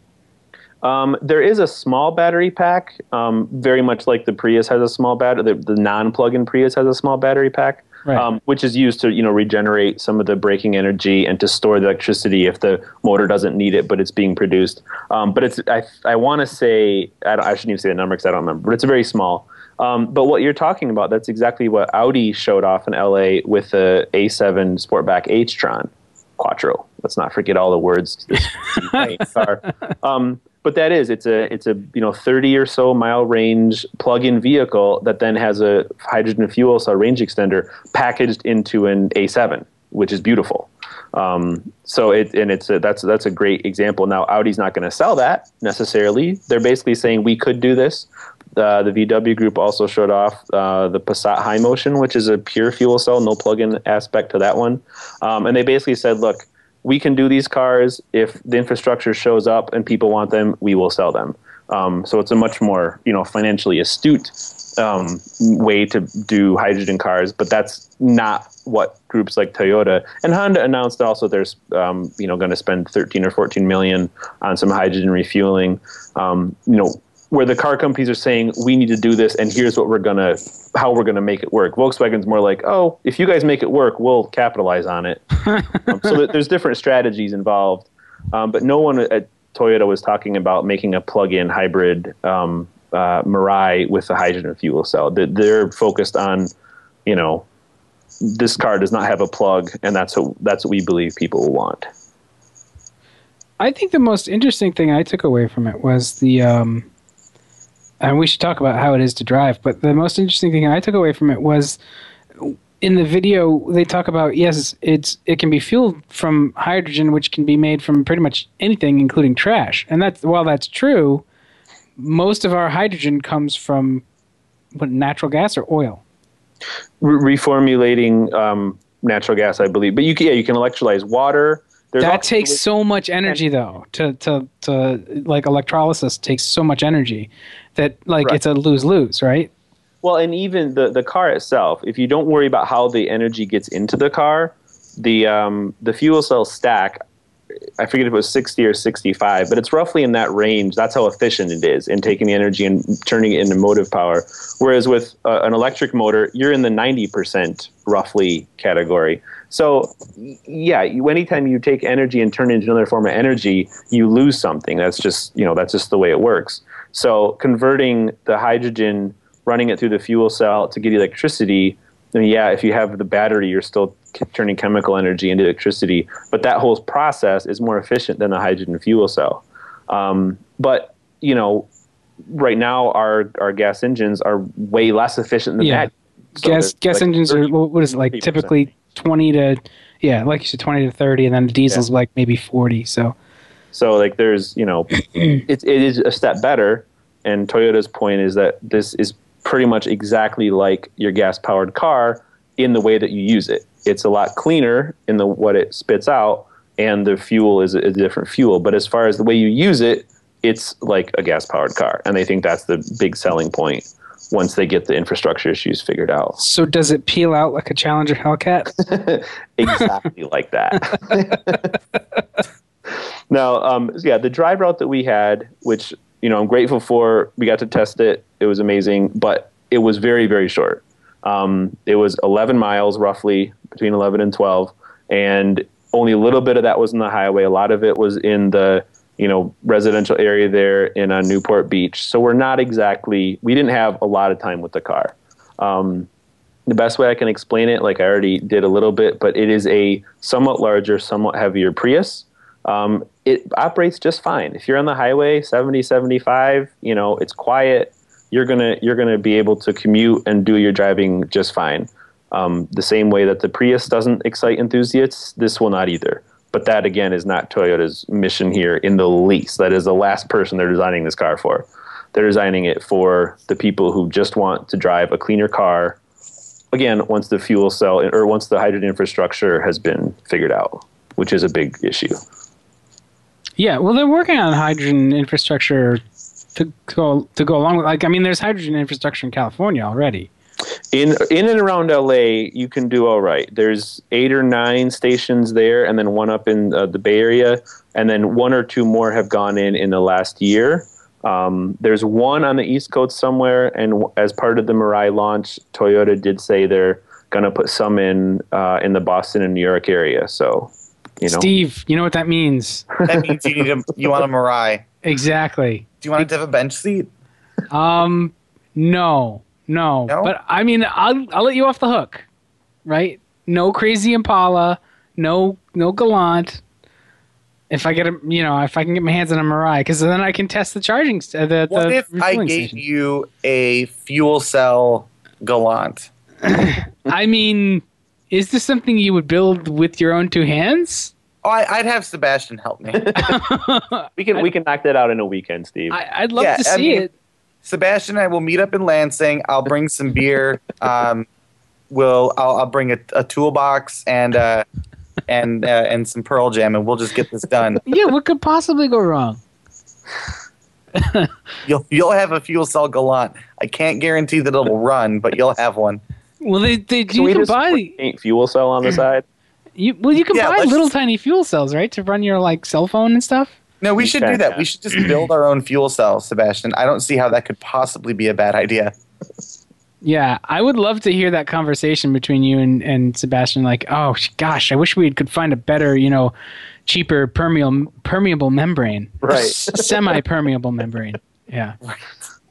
Um, there is a small battery pack, um, very much like the Prius has a small battery. The, the non-plug-in Prius has a small battery pack, Right. um, which is used to you know regenerate some of the braking energy and to store the electricity if the motor doesn't need it, but it's being produced. Um, but it's I I want to say I, don't, I shouldn't even say the number because I don't remember, but it's very small. Um, but what you're talking about, that's exactly what Audi showed off in L A with the A seven Sportback H-Tron Quattro. Let's not forget all the words to this car. Um, But that is, it's a it's a you know thirty or so mile range plug-in vehicle that then has a hydrogen fuel cell range extender packaged into an A seven, which is beautiful. Um, so it and it's a, that's that's a great example. Now Audi's not going to sell that necessarily. They're basically saying we could do this. Uh, the V W Group also showed off uh, the Passat High Motion, which is a pure fuel cell, no plug-in aspect to that one. Um, and they basically said, look, we can do these cars. If the infrastructure shows up and people want them, we will sell them. Um, so it's a much more, you know, financially astute um, way to do hydrogen cars. But that's not what groups like Toyota and Honda announced. Also, they're um, you know going to spend thirteen or fourteen million on some hydrogen refueling. Um, you know. Where the car companies are saying we need to do this, and here's what we're gonna, how we're gonna make it work. Volkswagen's more like, oh, if you guys make it work, we'll capitalize on it. um, so th- there's different strategies involved, um, but no one at Toyota was talking about making a plug-in hybrid um, uh, Mirai with a hydrogen fuel cell. They're, they're focused on, you know, this car does not have a plug, and that's what that's what we believe people will want. I think the most interesting thing I took away from it was the, um, and we should talk about how it is to drive, but the most interesting thing I took away from it was in the video they talk about, yes, it's it can be fueled from hydrogen, which can be made from pretty much anything, including trash. And that's while that's true, most of our hydrogen comes from what, natural gas or oil? Re- reformulating um, natural gas, I believe. But you can, yeah, you can electrolyze water. There's that takes so much energy, though. To to to like electrolysis takes so much energy that like Right. it's a lose lose, right? Well, and even the, the car itself, if you don't worry about how the energy gets into the car, the um, the fuel cell stack, I forget if it was sixty or sixty-five, but it's roughly in that range. That's how efficient it is in taking the energy and turning it into motive power. Whereas with uh, an electric motor, you're in the ninety percent roughly category. So, y- yeah, you, anytime you take energy and turn it into another form of energy, you lose something. That's just, you know, that's just the way it works. So converting the hydrogen, running it through the fuel cell to get electricity, I mean, yeah, if you have the battery, you're still c- turning chemical energy into electricity. But that whole process is more efficient than the hydrogen fuel cell. Um, but, you know, right now our, our gas engines are way less efficient than Yeah. that. So gas there's gas like engines are thirty what what is it like? thirty percent. Typically twenty to yeah, like you said, twenty to thirty, and then the diesel's like maybe forty. So So like there's, you know, it, it is a step better. And Toyota's point is that this is pretty much exactly like your gas-powered car in the way that you use it. It's a lot cleaner in the what it spits out, and the fuel is a, a different fuel. But as far as the way you use it, it's like a gas-powered car. And they think that's the big selling point once they get the infrastructure issues figured out. so does it peel out like a Challenger Hellcat? Exactly like that. Now, um, yeah, the drive route that we had, which, you know, I'm grateful for, we got to test it. It was amazing, but it was very, very short. Um, it was eleven miles roughly, between eleven and twelve, and only a little bit of that was in the highway. A lot of it was in the, you know, residential area there in uh, Newport Beach. So we're not exactly, we didn't have a lot of time with the car. Um, the best way I can explain it, like I already did a little bit, but it is a somewhat larger, somewhat heavier Prius. Um, it operates just fine. If you're on the highway, seventy, seventy-five, you know, it's quiet. You're gonna you're gonna be able to commute and do your driving just fine. Um, the same way that the Prius doesn't excite enthusiasts, this will not either. But that again is not Toyota's mission here in the least. That is the last person they're designing this car for. They're designing it for the people who just want to drive a cleaner car. Again, once the fuel cell or once the hydrogen infrastructure has been figured out, which is a big issue. Yeah, well, they're working on hydrogen infrastructure to go to go along with. Like, I mean, there's hydrogen infrastructure in California already. In in and around L A, you can do all right. There's eight or nine stations there, and then one up in uh, the Bay Area, and then one or two more have gone in in the last year. Um, there's one on the East Coast somewhere, and w- as part of the Mirai launch, Toyota did say they're going to put some in uh, in the Boston and New York area. So, you know, Steve, you know what that means? That means you need a, you want a Mirai. Exactly. Do you want it to have a bench seat? Um, no, no, No? But I mean, I'll I'll let you off the hook, right? No crazy Impala, no no Galant. If I get a, you know, if I can get my hands on a Mirai, because then I can test the charging, st- the What the if I refueling gave station. you a fuel cell Galant? I mean, is this something you would build with your own two hands? Oh, I, I'd have Sebastian help me. we can we can knock that out in a weekend, Steve. I, I'd love Yeah, to I see mean- it. Sebastian and I will meet up in Lansing. I'll bring some beer. Um, we'll I'll, I'll bring a, a toolbox and uh, and uh, and some Pearl Jam, and we'll just get this done. Yeah, what could possibly go wrong? You'll you'll have a fuel cell Galant. I can't guarantee that it'll run, but you'll have one. Well, they they Can you we can just buy paint fuel cell on the side? you well you can Yeah, buy let's little just- tiny fuel cells, right, to run your like cell phone and stuff. No, we You should can, do that. yeah. We should just build our own fuel cell, Sebastian. I don't see how that could possibly be a bad idea. Yeah, I would love to hear that conversation between you and, and Sebastian. Like, oh gosh, I wish we could find a better, you know, cheaper permeable permeable membrane, Right. semi permeable membrane. Yeah.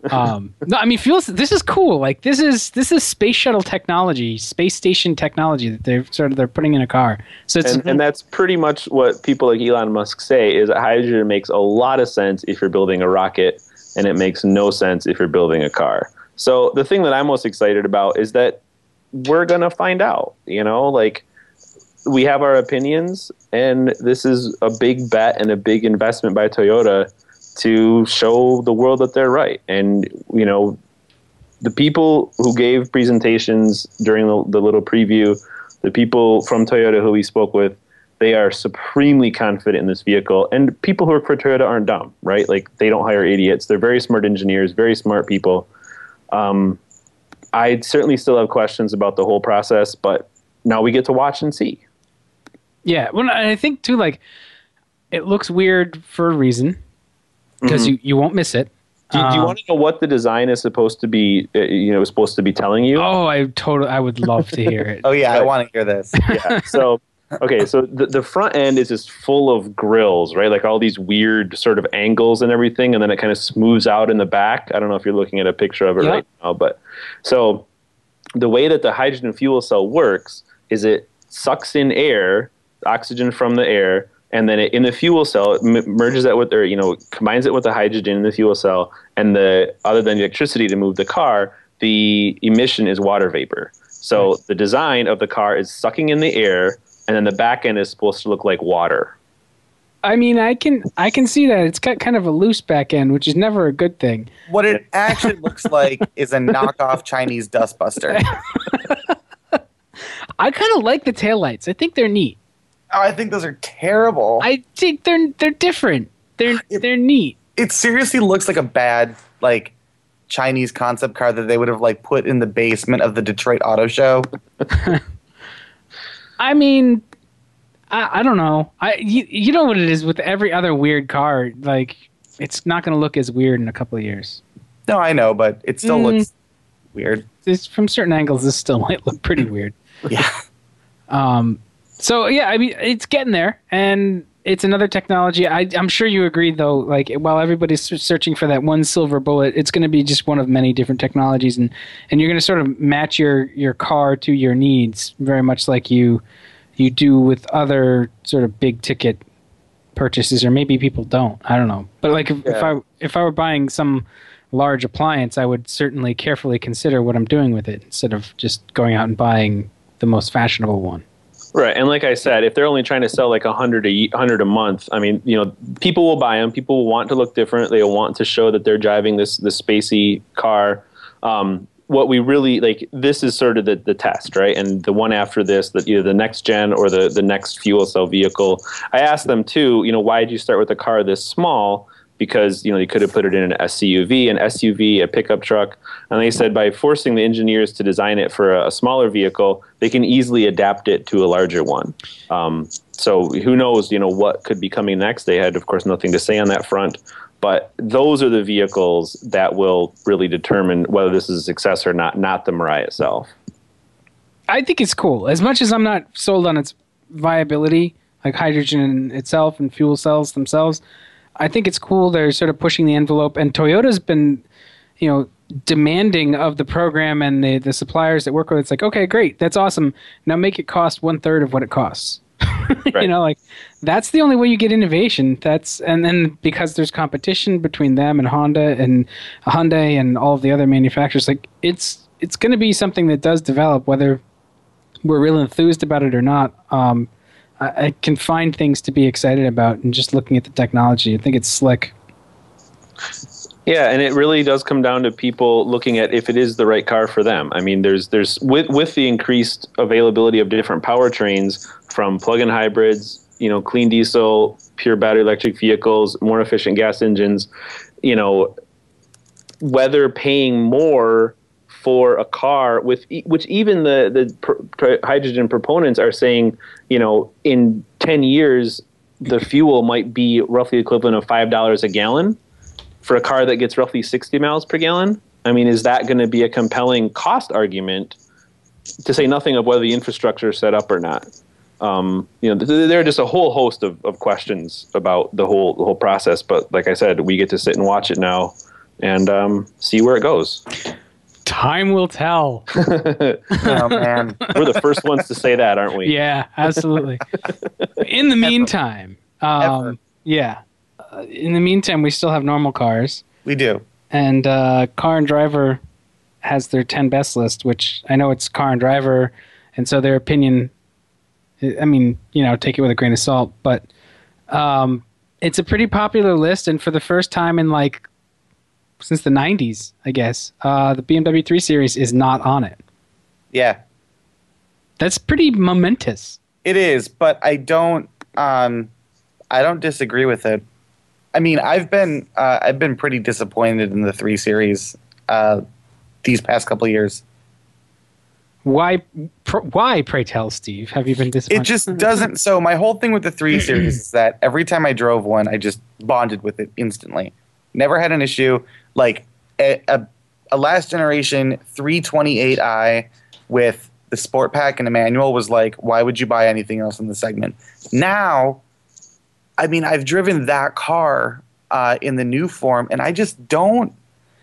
Um, no, I mean, fuel. This is cool. Like this is this is space shuttle technology, space station technology that they're sort of they're putting in a car. So it's and, and that's pretty much what people like Elon Musk say is that hydrogen makes a lot of sense if you're building a rocket, and it makes no sense if you're building a car. So the thing that I'm most excited about is that we're gonna find out. You know, like we have our opinions, and this is a big bet and a big investment by Toyota to show the world that they're right. And, you know, the people who gave presentations during the, the little preview, the people from Toyota who we spoke with, they are supremely confident in this vehicle. And people who work for Toyota aren't dumb, right? Like, they don't hire idiots. They're very smart engineers, very smart people. Um, I certainly still have questions about the whole process, but now we get to watch and see. Yeah, well, I think, too, like, it looks weird for a reason. Because mm-hmm. you, you won't miss it. Do, um, do you want to know what the design is supposed to be? Uh, you know, supposed to be telling you? Oh, I totally. I would love to hear it. oh yeah, right. I want to hear this. Yeah. So, okay, so the the front end is just full of grills, right? Like all these weird sort of angles and everything, and then it kind of smooths out in the back. I don't know if you're looking at a picture of it yep. right now, but so the way that the hydrogen fuel cell works is it sucks in air, oxygen from the air. And then it, in the fuel cell, it m- merges that with, or you know, combines it with the hydrogen in the fuel cell. And the other than the electricity to move the car, the emission is water vapor. So nice. The design of the car is sucking in the air, and then the back end is supposed to look like water. I mean, I can I can see that it's got kind of a loose back end, which is never a good thing. What it actually looks like is a knockoff Chinese dustbuster. I kind of like the taillights. I think they're neat. Oh, I think those are terrible. I think they're they're different. They're it, they're neat. It seriously looks like a bad like Chinese concept car that they would have like put in the basement of the Detroit Auto Show. I mean, I, I don't know. I you, you know what it is with every other weird car. Like it's not going to look as weird in a couple of years. No, I know, but it still mm, looks weird. This, from certain angles, this still might look pretty weird. Yeah. Um. So, yeah, I mean, it's getting there, and it's another technology. I, I'm sure you agree, though, like, while everybody's searching for that one silver bullet, it's going to be just one of many different technologies, and, and you're going to sort of match your, your car to your needs, very much like you you do with other sort of big-ticket purchases, or maybe people don't. I don't know. But, like, if, yeah. if I if I were buying some large appliance, I would certainly carefully consider what I'm doing with it, instead of just going out and buying the most fashionable one. Right, and like I said, if they're only trying to sell like a hundred a hundred a month, I mean, you know, people will buy them. People will want to look different. They will want to show that they're driving this this spacey car. Um, what we really like, this is sort of the, the test, right? And the one after this, that either the next gen or the the next fuel cell vehicle. I asked them too, you know, why did you start with a car this small? Because, you know, you could have put it in an S U V, an S U V, a pickup truck. And they said by forcing the engineers to design it for a, a smaller vehicle, they can easily adapt it to a larger one. Um, so who knows, you know, what could be coming next. They had, of course, nothing to say on that front. But those are the vehicles that will really determine whether this is a success or not, not the Mirai itself. I think it's cool. As much as I'm not sold on its viability, like hydrogen itself and fuel cells themselves, I think it's cool they're sort of pushing the envelope, and Toyota's been, you know, demanding of the program and the, the suppliers that work with it. It's like, okay, great, that's awesome. Now make it cost one third of what it costs. Right. You know, like that's the only way you get innovation. That's and then because there's competition between them and Honda and Hyundai and all of the other manufacturers, like it's it's going to be something that does develop, whether we're real enthused about it or not. Um, I can find things to be excited about, and just looking at the technology, I think it's slick. Yeah, and it really does come down to people looking at if it is the right car for them. I mean, there's there's with with the increased availability of different powertrains, from plug-in hybrids, you know, clean diesel, pure battery electric vehicles, more efficient gas engines, you know, whether paying more for a car with which even the the pr- hydrogen proponents are saying, you know, in ten years the fuel might be roughly equivalent of five dollars a gallon for a car that gets roughly sixty miles per gallon. I mean, is that going to be a compelling cost argument, to say nothing of whether the infrastructure is set up or not? Um, you know, th- there are just a whole host of, of questions about the whole the whole process. But like I said, we get to sit and watch it now and um, see where it goes. Time will tell. Oh, man. We're the first ones to say that, aren't we? Yeah, absolutely. In the meantime, um, Ever. yeah. Uh, in the meantime, we still have normal cars, We do. and uh, Car and Driver has their ten best list, which I know it's Car and Driver, and so their opinion. I mean, you know, take it with a grain of salt, but um, it's a pretty popular list, and for the first time in like since the nineties, I guess, uh, the B M W three Series is not on it. Yeah. That's pretty momentous. It is, but I don't. Um, I don't disagree with it. I mean, I've been uh, I've been pretty disappointed in the three series uh, these past couple of years. Why? Pr- why, pray tell, Steve? Have you been disappointed? It just doesn't. So my whole thing with the three series is that every time I drove one, I just bonded with it instantly. Never had an issue. Like a, a, a last generation three twenty-eight i with the sport pack and a manual was like, why would you buy anything else in the segment? Now, I mean, I've driven that car uh, in the new form, and I just don't.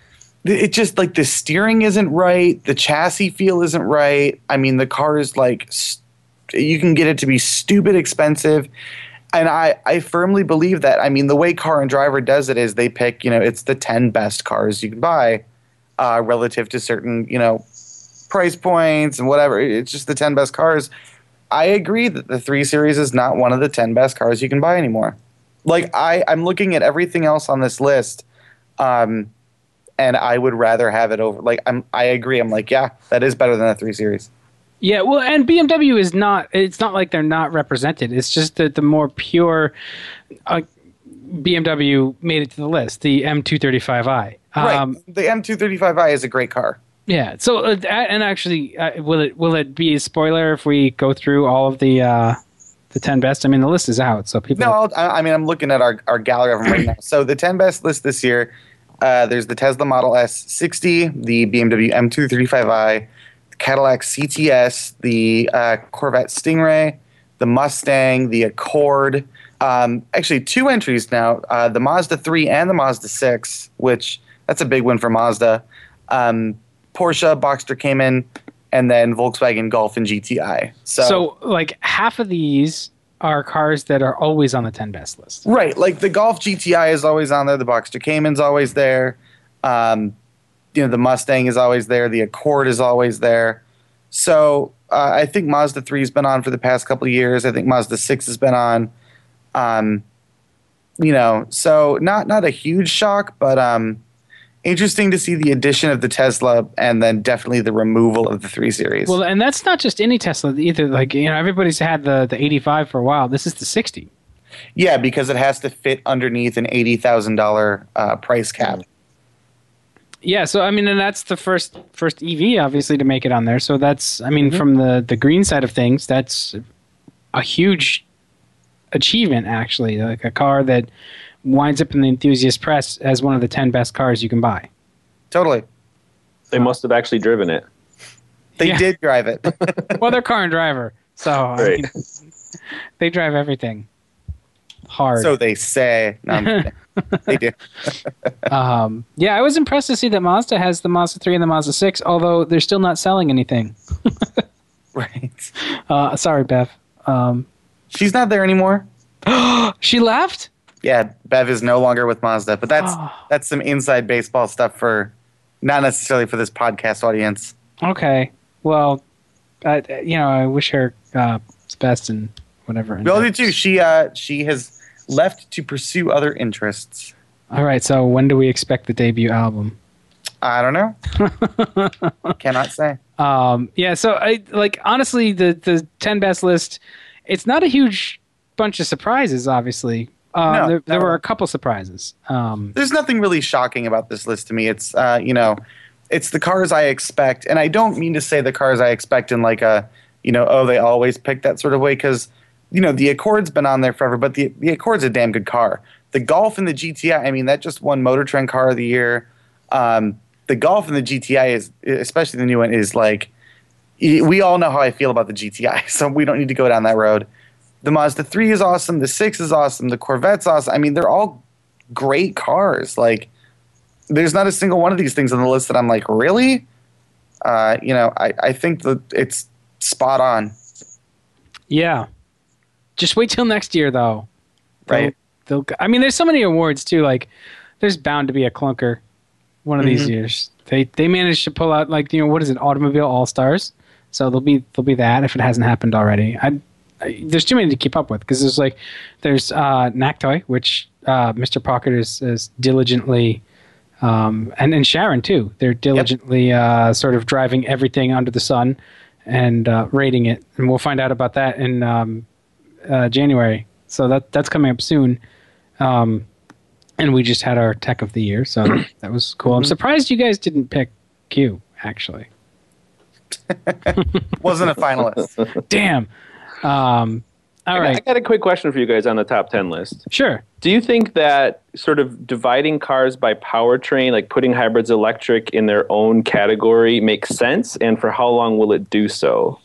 It just like the steering isn't right, the chassis feel isn't right. I mean, the car is like st- you can get it to be stupid expensive, and I I firmly believe that. I mean, the way Car and Driver does it is they pick, you know, it's the ten best cars you can buy uh, relative to certain, you know, price points and whatever. It's just the ten best cars. I agree that the three series is not one of the ten best cars you can buy anymore. Like I, I'm looking at everything else on this list, um, and I would rather have it over. Like I'm, I agree. I'm like, yeah, that is better than a three series. Yeah, well, and B M W is not. It's not like they're not represented. It's just that the more pure uh, B M W made it to the list. The M two thirty-five i. Um, right. The M two thirty-five i is a great car. Yeah. So, uh, and actually, uh, will it will it be a spoiler if we go through all of the uh, the ten best? I mean, the list is out, so people. No, I'll, I mean, I'm looking at our, our gallery of them right now. So the ten best list this year, uh, there's the Tesla Model S sixty, the B M W M two thirty-five i, the Cadillac C T S, the uh, Corvette Stingray, the Mustang, the Accord. Um, actually, two entries now, uh, the Mazda three and the Mazda six, which that's a big win for Mazda. Um, Porsche, Boxster Cayman, and then Volkswagen Golf and G T I. So, So, like half of these are cars that are always on the ten best list. right, like the Golf G T I is always on there. The Boxster Cayman's always there. Um, you know, the Mustang is always there. The Accord is always there. So uh, I think Mazda three has been on for the past couple of years. I think Mazda six has been on. Um, you know, so not not a huge shock, but um, interesting to see the addition of the Tesla and then definitely the removal of the three series. Well, and that's not just any Tesla either. Like, you know, everybody's had the the eighty-five for a while. This is the sixty. Yeah, because it has to fit underneath an eighty thousand dollars uh, price cap. Yeah, so I mean, and that's the first first E V, obviously, to make it on there. So that's, I mean, Mhm. from the the green side of things, that's a huge achievement, actually. Like a car that winds up in the enthusiast press as one of the ten best cars you can buy. Totally. They must have actually driven it. They Yeah. did drive it. Well, they're Car and Driver, so I Right. mean, they drive everything hard. So they say. No, I'm kidding. They do. um, yeah, I was impressed to see that Mazda has the Mazda three and the Mazda six, although they're still not selling anything. Right. Uh, sorry, Bev. Um, She's not there anymore. she left? Yeah, Bev is no longer with Mazda, but that's Oh. that's some inside baseball stuff for not necessarily for this podcast audience. Okay. Well, I, you know, I wish her uh, best and whatever. We all do too. She uh she has left to pursue other interests. All right. So when do we expect the debut album? I don't know. Cannot say. Um, yeah. So I like honestly the the ten best list. It's not a huge bunch of surprises. Obviously, um, No, there, there no. were a couple surprises. Um, There's nothing really shocking about this list to me. It's uh, you know, it's the cars I expect, and I don't mean to say the cars I expect in like a, you know, oh, they always pick that sort of way, because, you know, the Accord's been on there forever, but the the Accord's a damn good car. The Golf and the G T I, I mean, that just won Motor Trend Car of the Year. Um, the Golf and the G T I is, especially the new one, is like, we all know how I feel about the G T I, so we don't need to go down that road. The Mazda three is awesome. The six is awesome. The Corvette's awesome. I mean, they're all great cars. Like, there's not a single one of these things on the list that I'm like, really? Uh, you know, I, I think that it's spot on. Yeah. Just wait till next year, though. Right. They'll, they'll, I mean, there's so many awards, too. Like, there's bound to be a clunker one of Mm-hmm. these years. They they managed to pull out, like, you know, what is it, Automobile All-Stars? So there'll be there'll be that if it hasn't happened already. I, I there's too many to keep up with because there's like there's uh, Nactoy, which uh, Mister Pocket is, is diligently, um, and and Sharon too. They're diligently yep. uh, sort of driving everything under the sun and uh, rating it, and we'll find out about that in um, uh, January. So that that's coming up soon. Um, and we just had our Tech of the Year, so that was cool. I'm surprised you guys didn't pick Q, actually. Wasn't a finalist. Damn. Um, all right. I got a quick question for you guys on the top ten list. Sure. Do you think that sort of dividing cars by powertrain, like putting hybrids electric in their own category, makes sense? And for how long will it do so?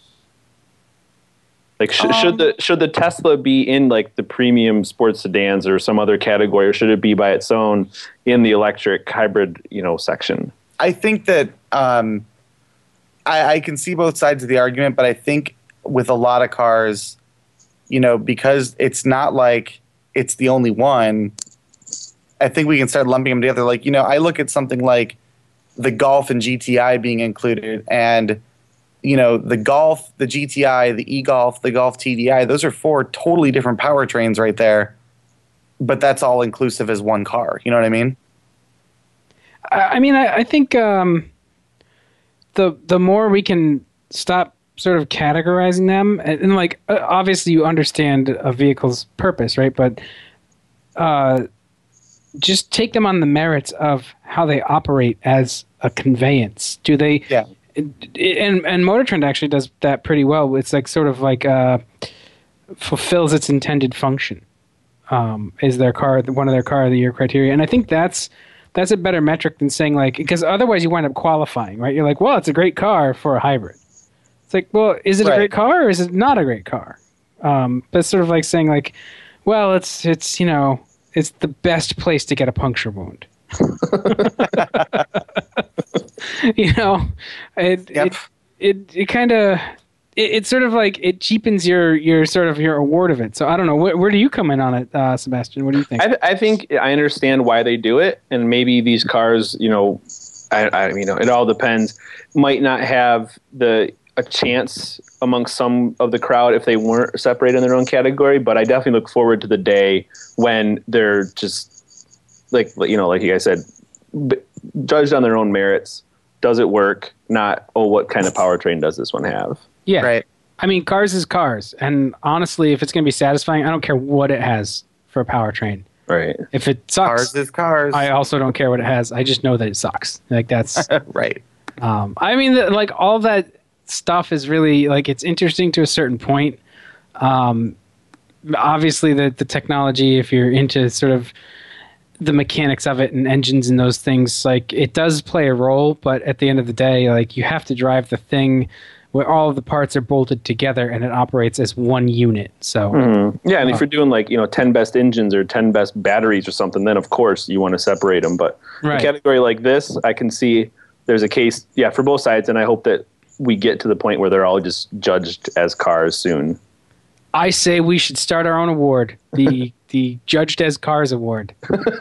Like, sh- um, should the should the Tesla be in like the premium sports sedans or some other category, or should it be by its own in the electric hybrid, you know, section? I think that um, I, I can see both sides of the argument, but I think with a lot of cars, you know, because it's not like it's the only one, I think we can start lumping them together. Like, you know, I look at something like the Golf and G T I being included, and you know, the Golf, the G T I, the e-Golf, the Golf T D I, those are four totally different powertrains right there. But that's all inclusive as one car. You know what I mean? I mean, I, I think um, the the more we can stop sort of categorizing them, and, and like, obviously you understand a vehicle's purpose, right? But uh, just take them on the merits of how they operate as a conveyance. Do they... Yeah. And and Motor Trend actually does that pretty well. It's like sort of like uh, fulfills its intended function. Um, is their car one of their car of the year criteria? And I think that's that's a better metric than saying like, because otherwise you wind up qualifying, right? You're like, well, it's a great car for a hybrid. It's like, well, is it right. a great car or is it not a great car? Um, but it's sort of like saying like, well, it's it's you know it's the best place to get a puncture wound. You know, it yep. it it, it kind of it, it's sort of like it cheapens your your sort of your award of it. So I don't know, where, where do you come in on it, uh, Sebastian? What do you think? I, th- I think I understand why they do it, and maybe these cars, you know, I, I you know, it all depends. Might not have the a chance amongst some of the crowd if they weren't separated in their own category. But I definitely look forward to the day when they're just like you know, like you guys said, b- judged on their own merits. Does it work? Not, oh, what kind of powertrain does this one have? Yeah. Right. I mean, cars is cars. And honestly, if it's going to be satisfying, I don't care what it has for a powertrain. Right. If it sucks, cars is cars. I also don't care what it has. I just know that it sucks. Like, that's... right. Um, I mean, the, like, all that stuff is really, like, it's interesting to a certain point. Um, obviously, the, the technology, if you're into sort of the mechanics of it and engines and those things, like it does play a role, but at the end of the day, like you have to drive the thing where all of the parts are bolted together and it operates as one unit. So mm-hmm. yeah, and uh, if you're doing like you know ten best engines or ten best batteries or something, then of course you want to separate them. But right. a category like this, I can see there's a case, yeah, for both sides, and I hope that we get to the point where they're all just judged as cars soon. I say we should start our own award, the the Judged as Cars Award.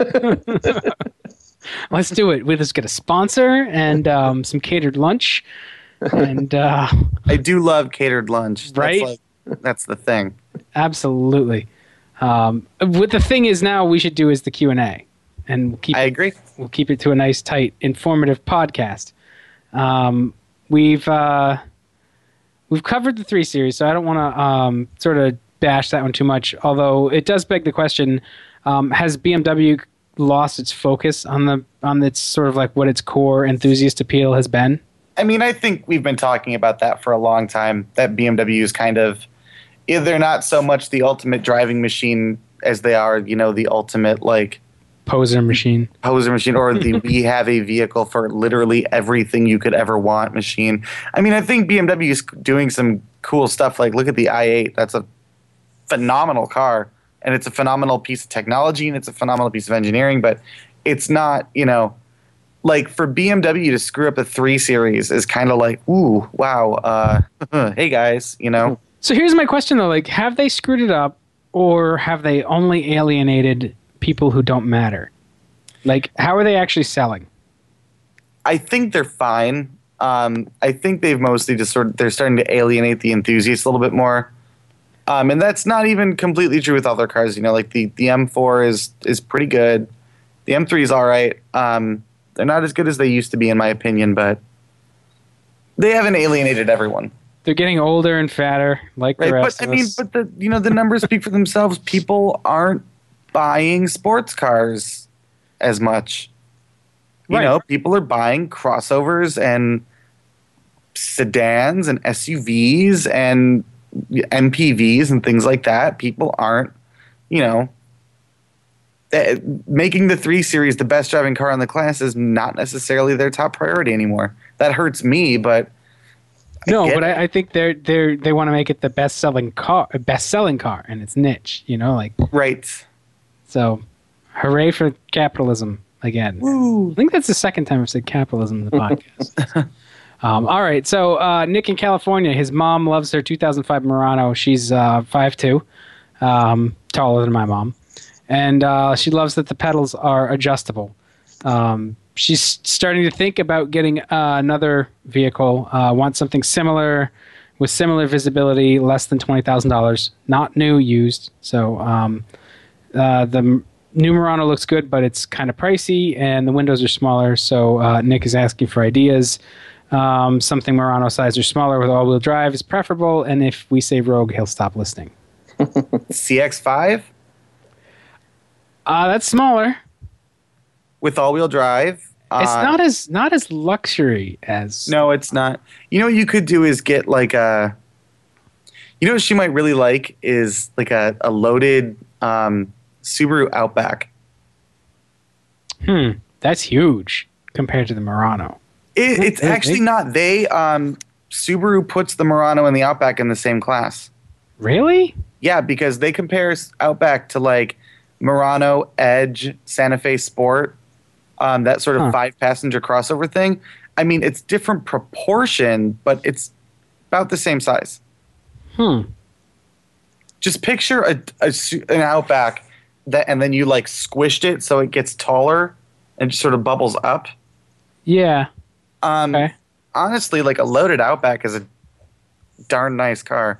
Let's do it. We'll just get a sponsor and um, some catered lunch. And uh, I do love catered lunch. Right? That's, like, that's the thing. Absolutely. Um, what the thing is now we should do is the Q and A. And we'll keep I agree. It, we'll keep it to a nice, tight, informative podcast. Um, we've... Uh, We've covered the three series, so I don't want to um, sort of bash that one too much, although it does beg the question, um, has B M W lost its focus on the on its sort of like what its core enthusiast appeal has been? I mean, I think we've been talking about that for a long time, that B M W is kind of, they're not so much the ultimate driving machine as they are, you know, the ultimate, like, poser machine. Poser machine, or the we have a vehicle for literally everything you could ever want machine. I mean, I think B M W is doing some cool stuff. Like, look at the i eight. That's a phenomenal car, and it's a phenomenal piece of technology, and it's a phenomenal piece of engineering, but it's not, you know, like for B M W to screw up a three series is kind of like, ooh, wow, uh, hey guys, you know. So here's my question though: like, have they screwed it up, or have they only alienated people who don't matter? Like, how are they actually selling? I think they're fine. Um, I think they've mostly just sort of they're starting to alienate the enthusiasts a little bit more. Um, and that's not even completely true with other cars. You know, like the, the M four is is pretty good. The M three is all right. Um, they're not as good as they used to be, in my opinion, but they haven't alienated everyone. They're getting older and fatter, like the Right, rest but I of mean, us. but the you know the numbers speak for themselves. People aren't buying sports cars as much. You Right. know, people are buying crossovers and sedans and S U Vs and M P Vs and things like that. People aren't, you know, eh, making the three series the best driving car in the class is not necessarily their top priority anymore. That hurts me, but No, get but it. I, I think they're they're they want to make it the best selling car, best selling car, and it's niche. You know, like right. so. Hooray for capitalism again. Woo. I think that's the second time I've said capitalism in the podcast. um, all right, so uh, Nick in California, his mom loves her two thousand five Murano. She's uh, five two, um, taller than my mom, and uh, she loves that the pedals are adjustable. Um, she's starting to think about getting uh, another vehicle. Uh, wants something similar with similar visibility, less than twenty thousand dollars. Not new, used. So um, uh, the new Murano looks good, but it's kind of pricey, and the windows are smaller. So uh, Nick is asking for ideas. Um, something Murano size or smaller with all-wheel drive is preferable, and if we say Rogue, he'll stop listening. C X five Uh, that's smaller. with all-wheel drive. It's uh, not as not as luxury as No, it's not. You know what you could do is get like a. You know what she might really like is like a, a loaded um, Subaru Outback. Hmm, that's huge compared to the Murano. It, it's They- actually they- not. They um, Subaru puts the Murano and the Outback in the same class. Really? Yeah, because they compare Outback to like Murano, Edge, Santa Fe Sport, um, that sort of Huh. five-passenger crossover thing. I mean, it's different proportion, but it's about the same size. Hmm. Just picture a, a su- an Outback that, and then you like squished it so it gets taller and just sort of bubbles up. Yeah. Um, Okay. Honestly, like a loaded Outback is a darn nice car.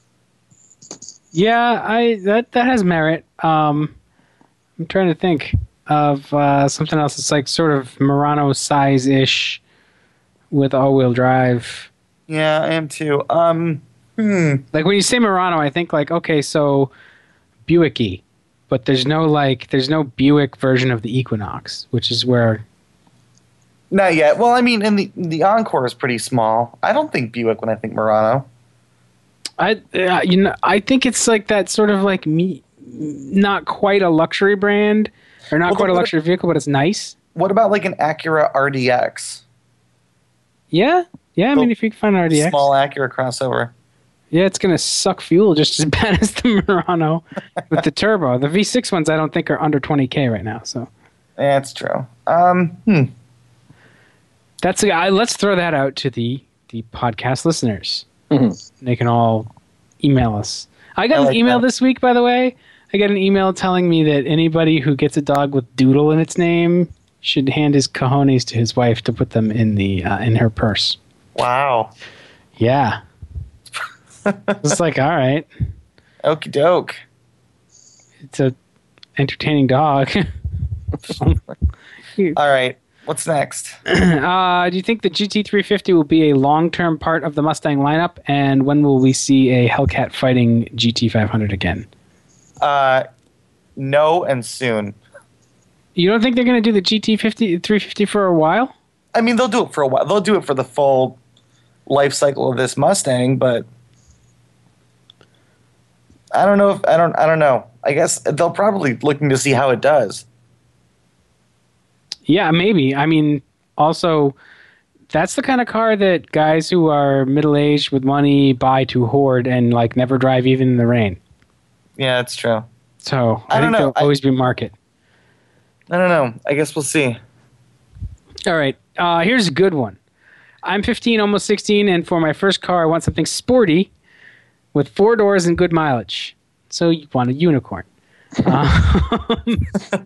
Yeah, I that that has merit. Um, I'm trying to think of uh, something else that's like sort of Murano size ish with all-wheel drive. Yeah, I am too. Um, hmm. Like when you say Murano, I think like okay, so Buick-y, but there's no like there's no Buick version of the Equinox, which is where Not yet. Well, I mean, and the the Encore is pretty small. I don't think Buick when I think Murano. I uh, you know I think it's like that sort of like me, not quite a luxury brand or not Well, quite a what- luxury vehicle, but it's nice. What about like an Acura R D X? Yeah, yeah. I mean, Well, if you can find an R D X, Small Acura crossover. yeah, it's gonna suck fuel just as bad as the Murano with the turbo. The V six ones I don't think are under twenty K right now. So Yeah, it's true. Um, hmm. that's I, let's throw that out to the the podcast listeners. Mm-hmm. They can all email us. I got I an like email that. this week, by the way. I got an email telling me that anybody who gets a dog with Doodle in its name should hand his cojones to his wife to put them in the uh, in her purse. Wow. Yeah, it's like all right, Okie doke. it's a entertaining dog. All right. What's next? uh, do you think the G T three fifty will be a long-term part of the Mustang lineup? And when will we see a Hellcat fighting G T five hundred again? Uh, no and soon. You don't think they're going to do the G T fifty, three fifty for a while? I mean, they'll do it for a while. They'll do it for the full life cycle of this Mustang, but I don't know if I don't I don't know. I guess they'll probably looking to see how it does. Yeah, maybe. I mean, also, that's the kind of car that guys who are middle-aged with money buy to hoard and like never drive even in the rain. Yeah, that's true. So I I, don't think know. there'll I- always be market. I don't know. I guess we'll see. All right. Uh, here's a good one. I'm fifteen, almost sixteen, and for my first car, I want something sporty with four doors and good mileage. So you want a unicorn. Um,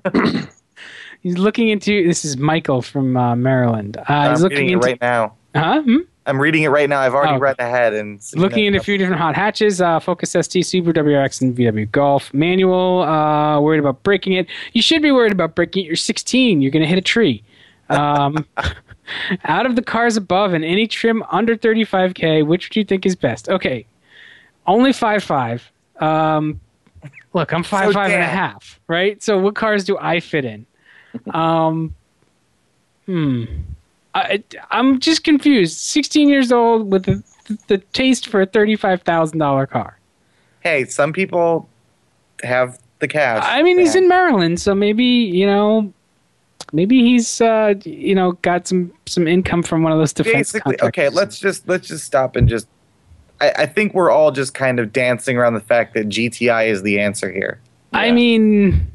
he's looking into. This is Michael from uh, Maryland. Uh, I'm he's looking reading into it right now. Huh? Hmm? I'm reading it right now. I've already Oh. read ahead and seen Looking it. into a few different hot hatches, uh, Focus S T, Subaru W R X, and V W Golf. Manual, uh, worried about breaking it. You should be worried about breaking it. You're sixteen. You're going to hit a tree. Um, out of the cars above and any trim under thirty-five K, which do you think is best? Okay, only five five. Um, look, I'm five five and a Dan. half, right? So what cars do I fit in? Um, hmm. I, I'm just confused. sixteen years old with the, the taste for a thirty-five thousand dollars car. Hey, some people have the cash. I mean, he's Dan. in Maryland, so maybe, you know, maybe he's, uh, you know, got some, some income from one of those defense Basically, contractors. okay, let's just let's just stop and just. I, I think we're all just kind of dancing around the fact that G T I is the answer here. I Yeah. mean,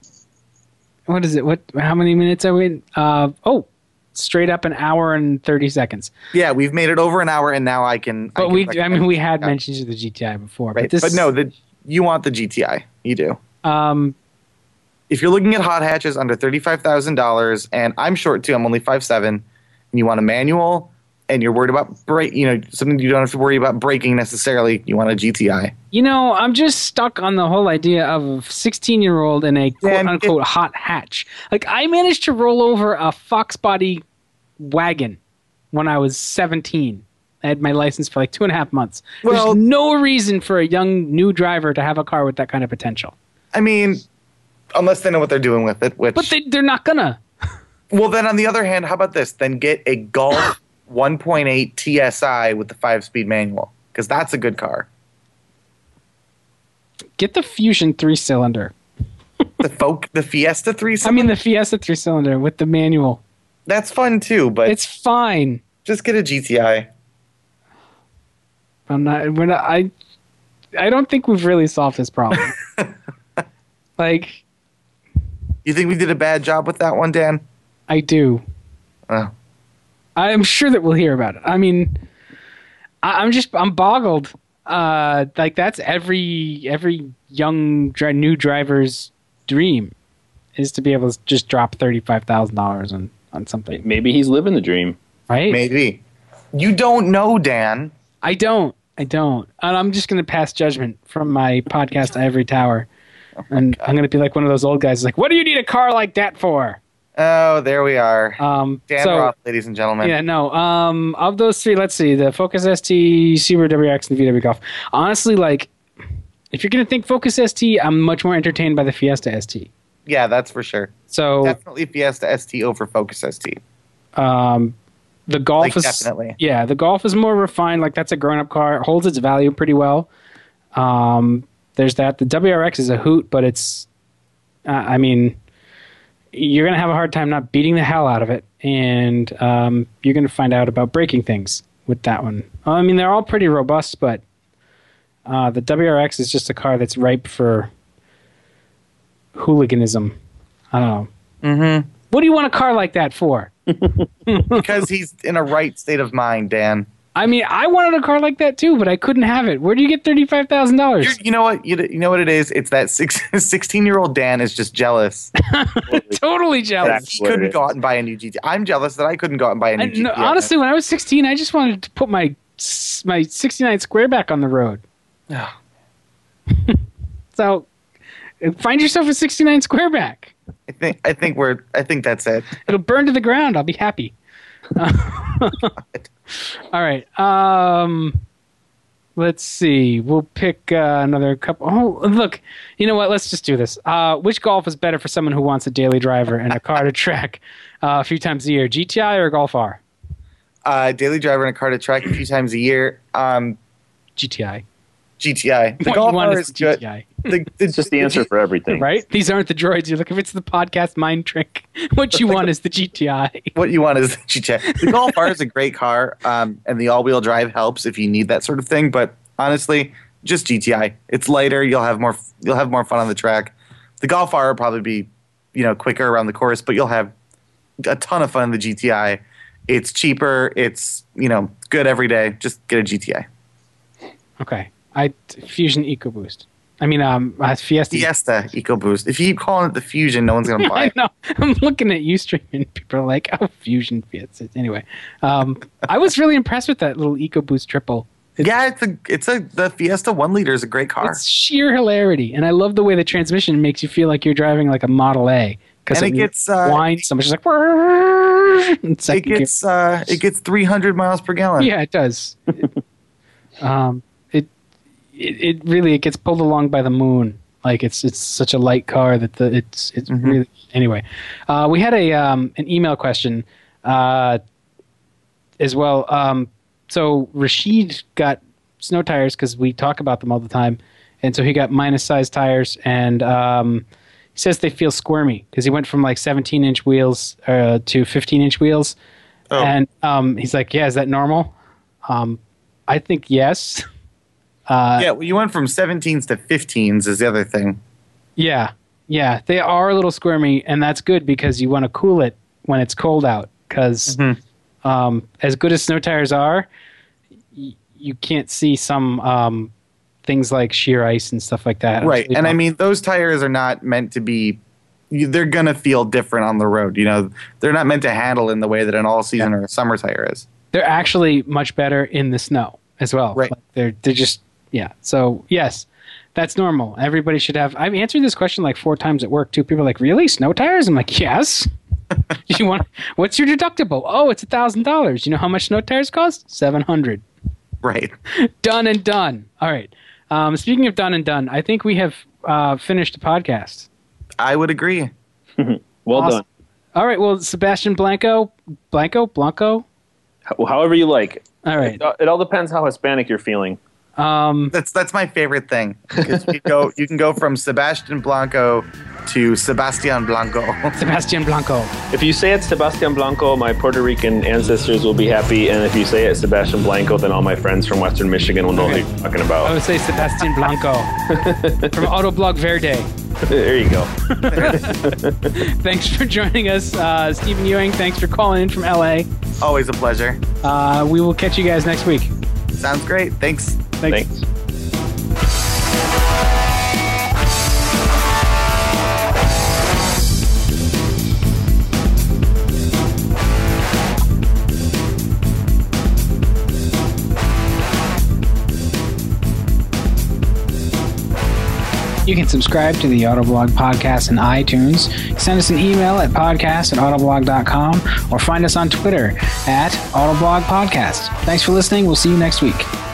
what is it? What? How many minutes are we? Uh, oh, straight up an hour and thirty seconds. Yeah, we've made it over an hour, and now I can. I But can we, I recommend mean, we it. had Yeah. mentions of the G T I before, Right, but this, but no, the you want the G T I. You do. um, If you're looking at hot hatches under thirty-five thousand dollars, and I'm short too, I'm only five seven, and you want a manual, and you're worried about break, you know, something you don't have to worry about breaking necessarily, you want a G T I. you know, I'm just stuck on the whole idea of a sixteen-year-old in a Dan, quote-unquote hot hatch. Like, I managed to roll over a Fox body wagon when I was seventeen. I had my license for like two and a half months. Well- There's no reason for a young new driver to have a car with that kind of potential. I mean, unless they know what they're doing with it. Which, But they, they're not gonna. well, then on the other hand, how about this? Then get a Golf one point eight T S I with the five-speed manual, because that's a good car. Get the Fusion three-cylinder. The Folk, the Fiesta three. I mean, the Fiesta three-cylinder with the manual. that's fun too, but It's fine. just get a G T I. I'm not. We're not. I. I don't think we've really solved this problem. Like, You think we did a bad job with that one, Dan? I do. Oh. I'm sure that we'll hear about it. I mean, I, I'm just. I'm boggled. Uh, like that's every every young dri- new driver's dream, is to be able to just drop thirty five thousand dollars on on something. Maybe he's living the dream. Right? Maybe. You don't know, Dan. I don't. I don't. And I'm just going to pass judgment from my podcast Ivory Tower. And I'm going to be like one of those old guys like, what do you need a car like that for? Oh, there we are. Um, Dan so, Roth, ladies and gentlemen. yeah, no. Um, of those three, let's see. The Focus S T, Subaru W R X, and V W Golf. Honestly, like, if you're going to think Focus S T, I'm much more entertained by the Fiesta S T. Yeah, that's for sure. So, Definitely Fiesta S T over Focus S T. um, the Golf Like, is definitely. yeah, the Golf is more refined. Like that's a grown-up car. It holds its value pretty well. Um, there's that. The W R X is a hoot, but it's, uh, I mean, you're gonna have a hard time not beating the hell out of it, and um, you're gonna find out about breaking things with that one. I mean, they're all pretty robust, but uh, the W R X is just a car that's ripe for hooliganism. I don't know. Mm-hmm. What do you want a car like that for? Because he's in a right state of mind, Dan. I mean, I wanted a car like that too, but I couldn't have it. Where do you get thirty-five thousand dollars? You're, you know what? You, you know what it is? It's that six, sixteen-year-old Dan is just jealous. Totally jealous. That's He what it couldn't is. go out and buy a new G T. I'm jealous that I couldn't go out and buy a new I, G T. no, honestly, when I was sixteen, I just wanted to put my s- my sixty-nine Square back on the road. Ah. So, uh, find yourself a sixty-nine Square back. I think I think we're I think that's it. It'll burn to the ground. I'll be happy. All right. Um, let's see. We'll pick uh, another couple. Oh, look. You know what? Let's just do this. Uh, which Golf is better for someone who wants a daily driver and a car to track uh, a few times a year? G T I or Golf R? Uh, daily driver in a car to track a few times a year. Um, G T I. G T I. The What Golf you want R is is the good. G T I. The, It's just the answer for everything. Right? These aren't the droids. You're like, if it's the podcast mind trick, what you want is the G T I. What you want is the G T I. The Golf R is a great car, um, and the all-wheel drive helps if you need that sort of thing. But honestly, just G T I. It's lighter. You'll have more. You'll have more fun on the track. The Golf R will probably be, you know, quicker around the course, but you'll have a ton of fun in the G T I. It's cheaper. It's, you know, good every day. Just get a G T I. Okay. I Fusion EcoBoost. I mean, um, uh, Fiesta. Fiesta EcoBoost. If you keep calling it the Fusion, no one's going to buy it. I know. I'm looking at Ustream and people are like, oh, Fusion Fiesta. Anyway, um, I was really impressed with that little EcoBoost triple. It's, yeah, it's a, it's a, the Fiesta one liter is a great car. It's sheer hilarity. And I love the way the transmission makes you feel like you're driving like a Model A. And it, it gets uh, whines so much. It's like, it gets, uh, it gets three hundred miles per gallon. Yeah, it does. it, um, it, it, it really, it gets pulled along by the moon. Like it's, it's such a light car that the, it's, it's mm-hmm. really, anyway. Uh, we had a, um, an email question, uh, as well. Um, So Rashid got snow tires because we talk about them all the time. And so he got minus size tires. And um, he says they feel squirmy because he went from like seventeen inch wheels uh, to fifteen inch wheels. Oh. And um, he's like, yeah, is that normal? Um, I think yes. Uh, yeah, well, you went from seventeens to fifteens is the other thing. Yeah. Yeah. They are a little squirmy. And that's good because you want to cool it when it's cold out. Because... Mm-hmm. Um, as good as snow tires are, y- you can't see some um, things like sheer ice and stuff like that. Right, and I mean, those tires are not meant to be, they're going to feel different on the road. You know, they're not meant to handle in the way that an all-season yeah. or a summer tire is. They're actually much better in the snow as well. Right. Like they're, they're just, yeah. So, yes, that's normal. Everybody should have, I've answered this question like four times at work, too. People are like, really? Snow tires? I'm like, yes. You want? What's your deductible? Oh, it's a thousand dollars. You know how much snow tires cost? Seven hundred. Right. Done and done. All right. Um, speaking of done and done, I think we have uh, finished the podcast. I would agree. Well awesome. Done. All right. Well, Sebastian Blanco, Blanco, Blanco. However you like. All right. It, it all depends how Hispanic you're feeling. Um, that's that's my favorite thing. You can go you can go from Sebastian Blanco to Sebastian Blanco. Sebastian Blanco. If you say it's Sebastian Blanco, my Puerto Rican ancestors will be happy, and if you say it's Sebastian Blanco, then all my friends from Western Michigan will know okay. what you're talking about. I would say Sebastian Blanco from Autoblog Verde. There you go. Thanks for joining us, uh, Stephen Ewing. Thanks for calling in from L A. Always a pleasure. Uh, we will catch you guys next week. Sounds great. Thanks. Thanks. Thanks. You can subscribe to the Autoblog podcast in iTunes. Send us an email at podcast at autoblog dot com or find us on Twitter at Autoblog Podcast. Thanks for listening. We'll see you next week.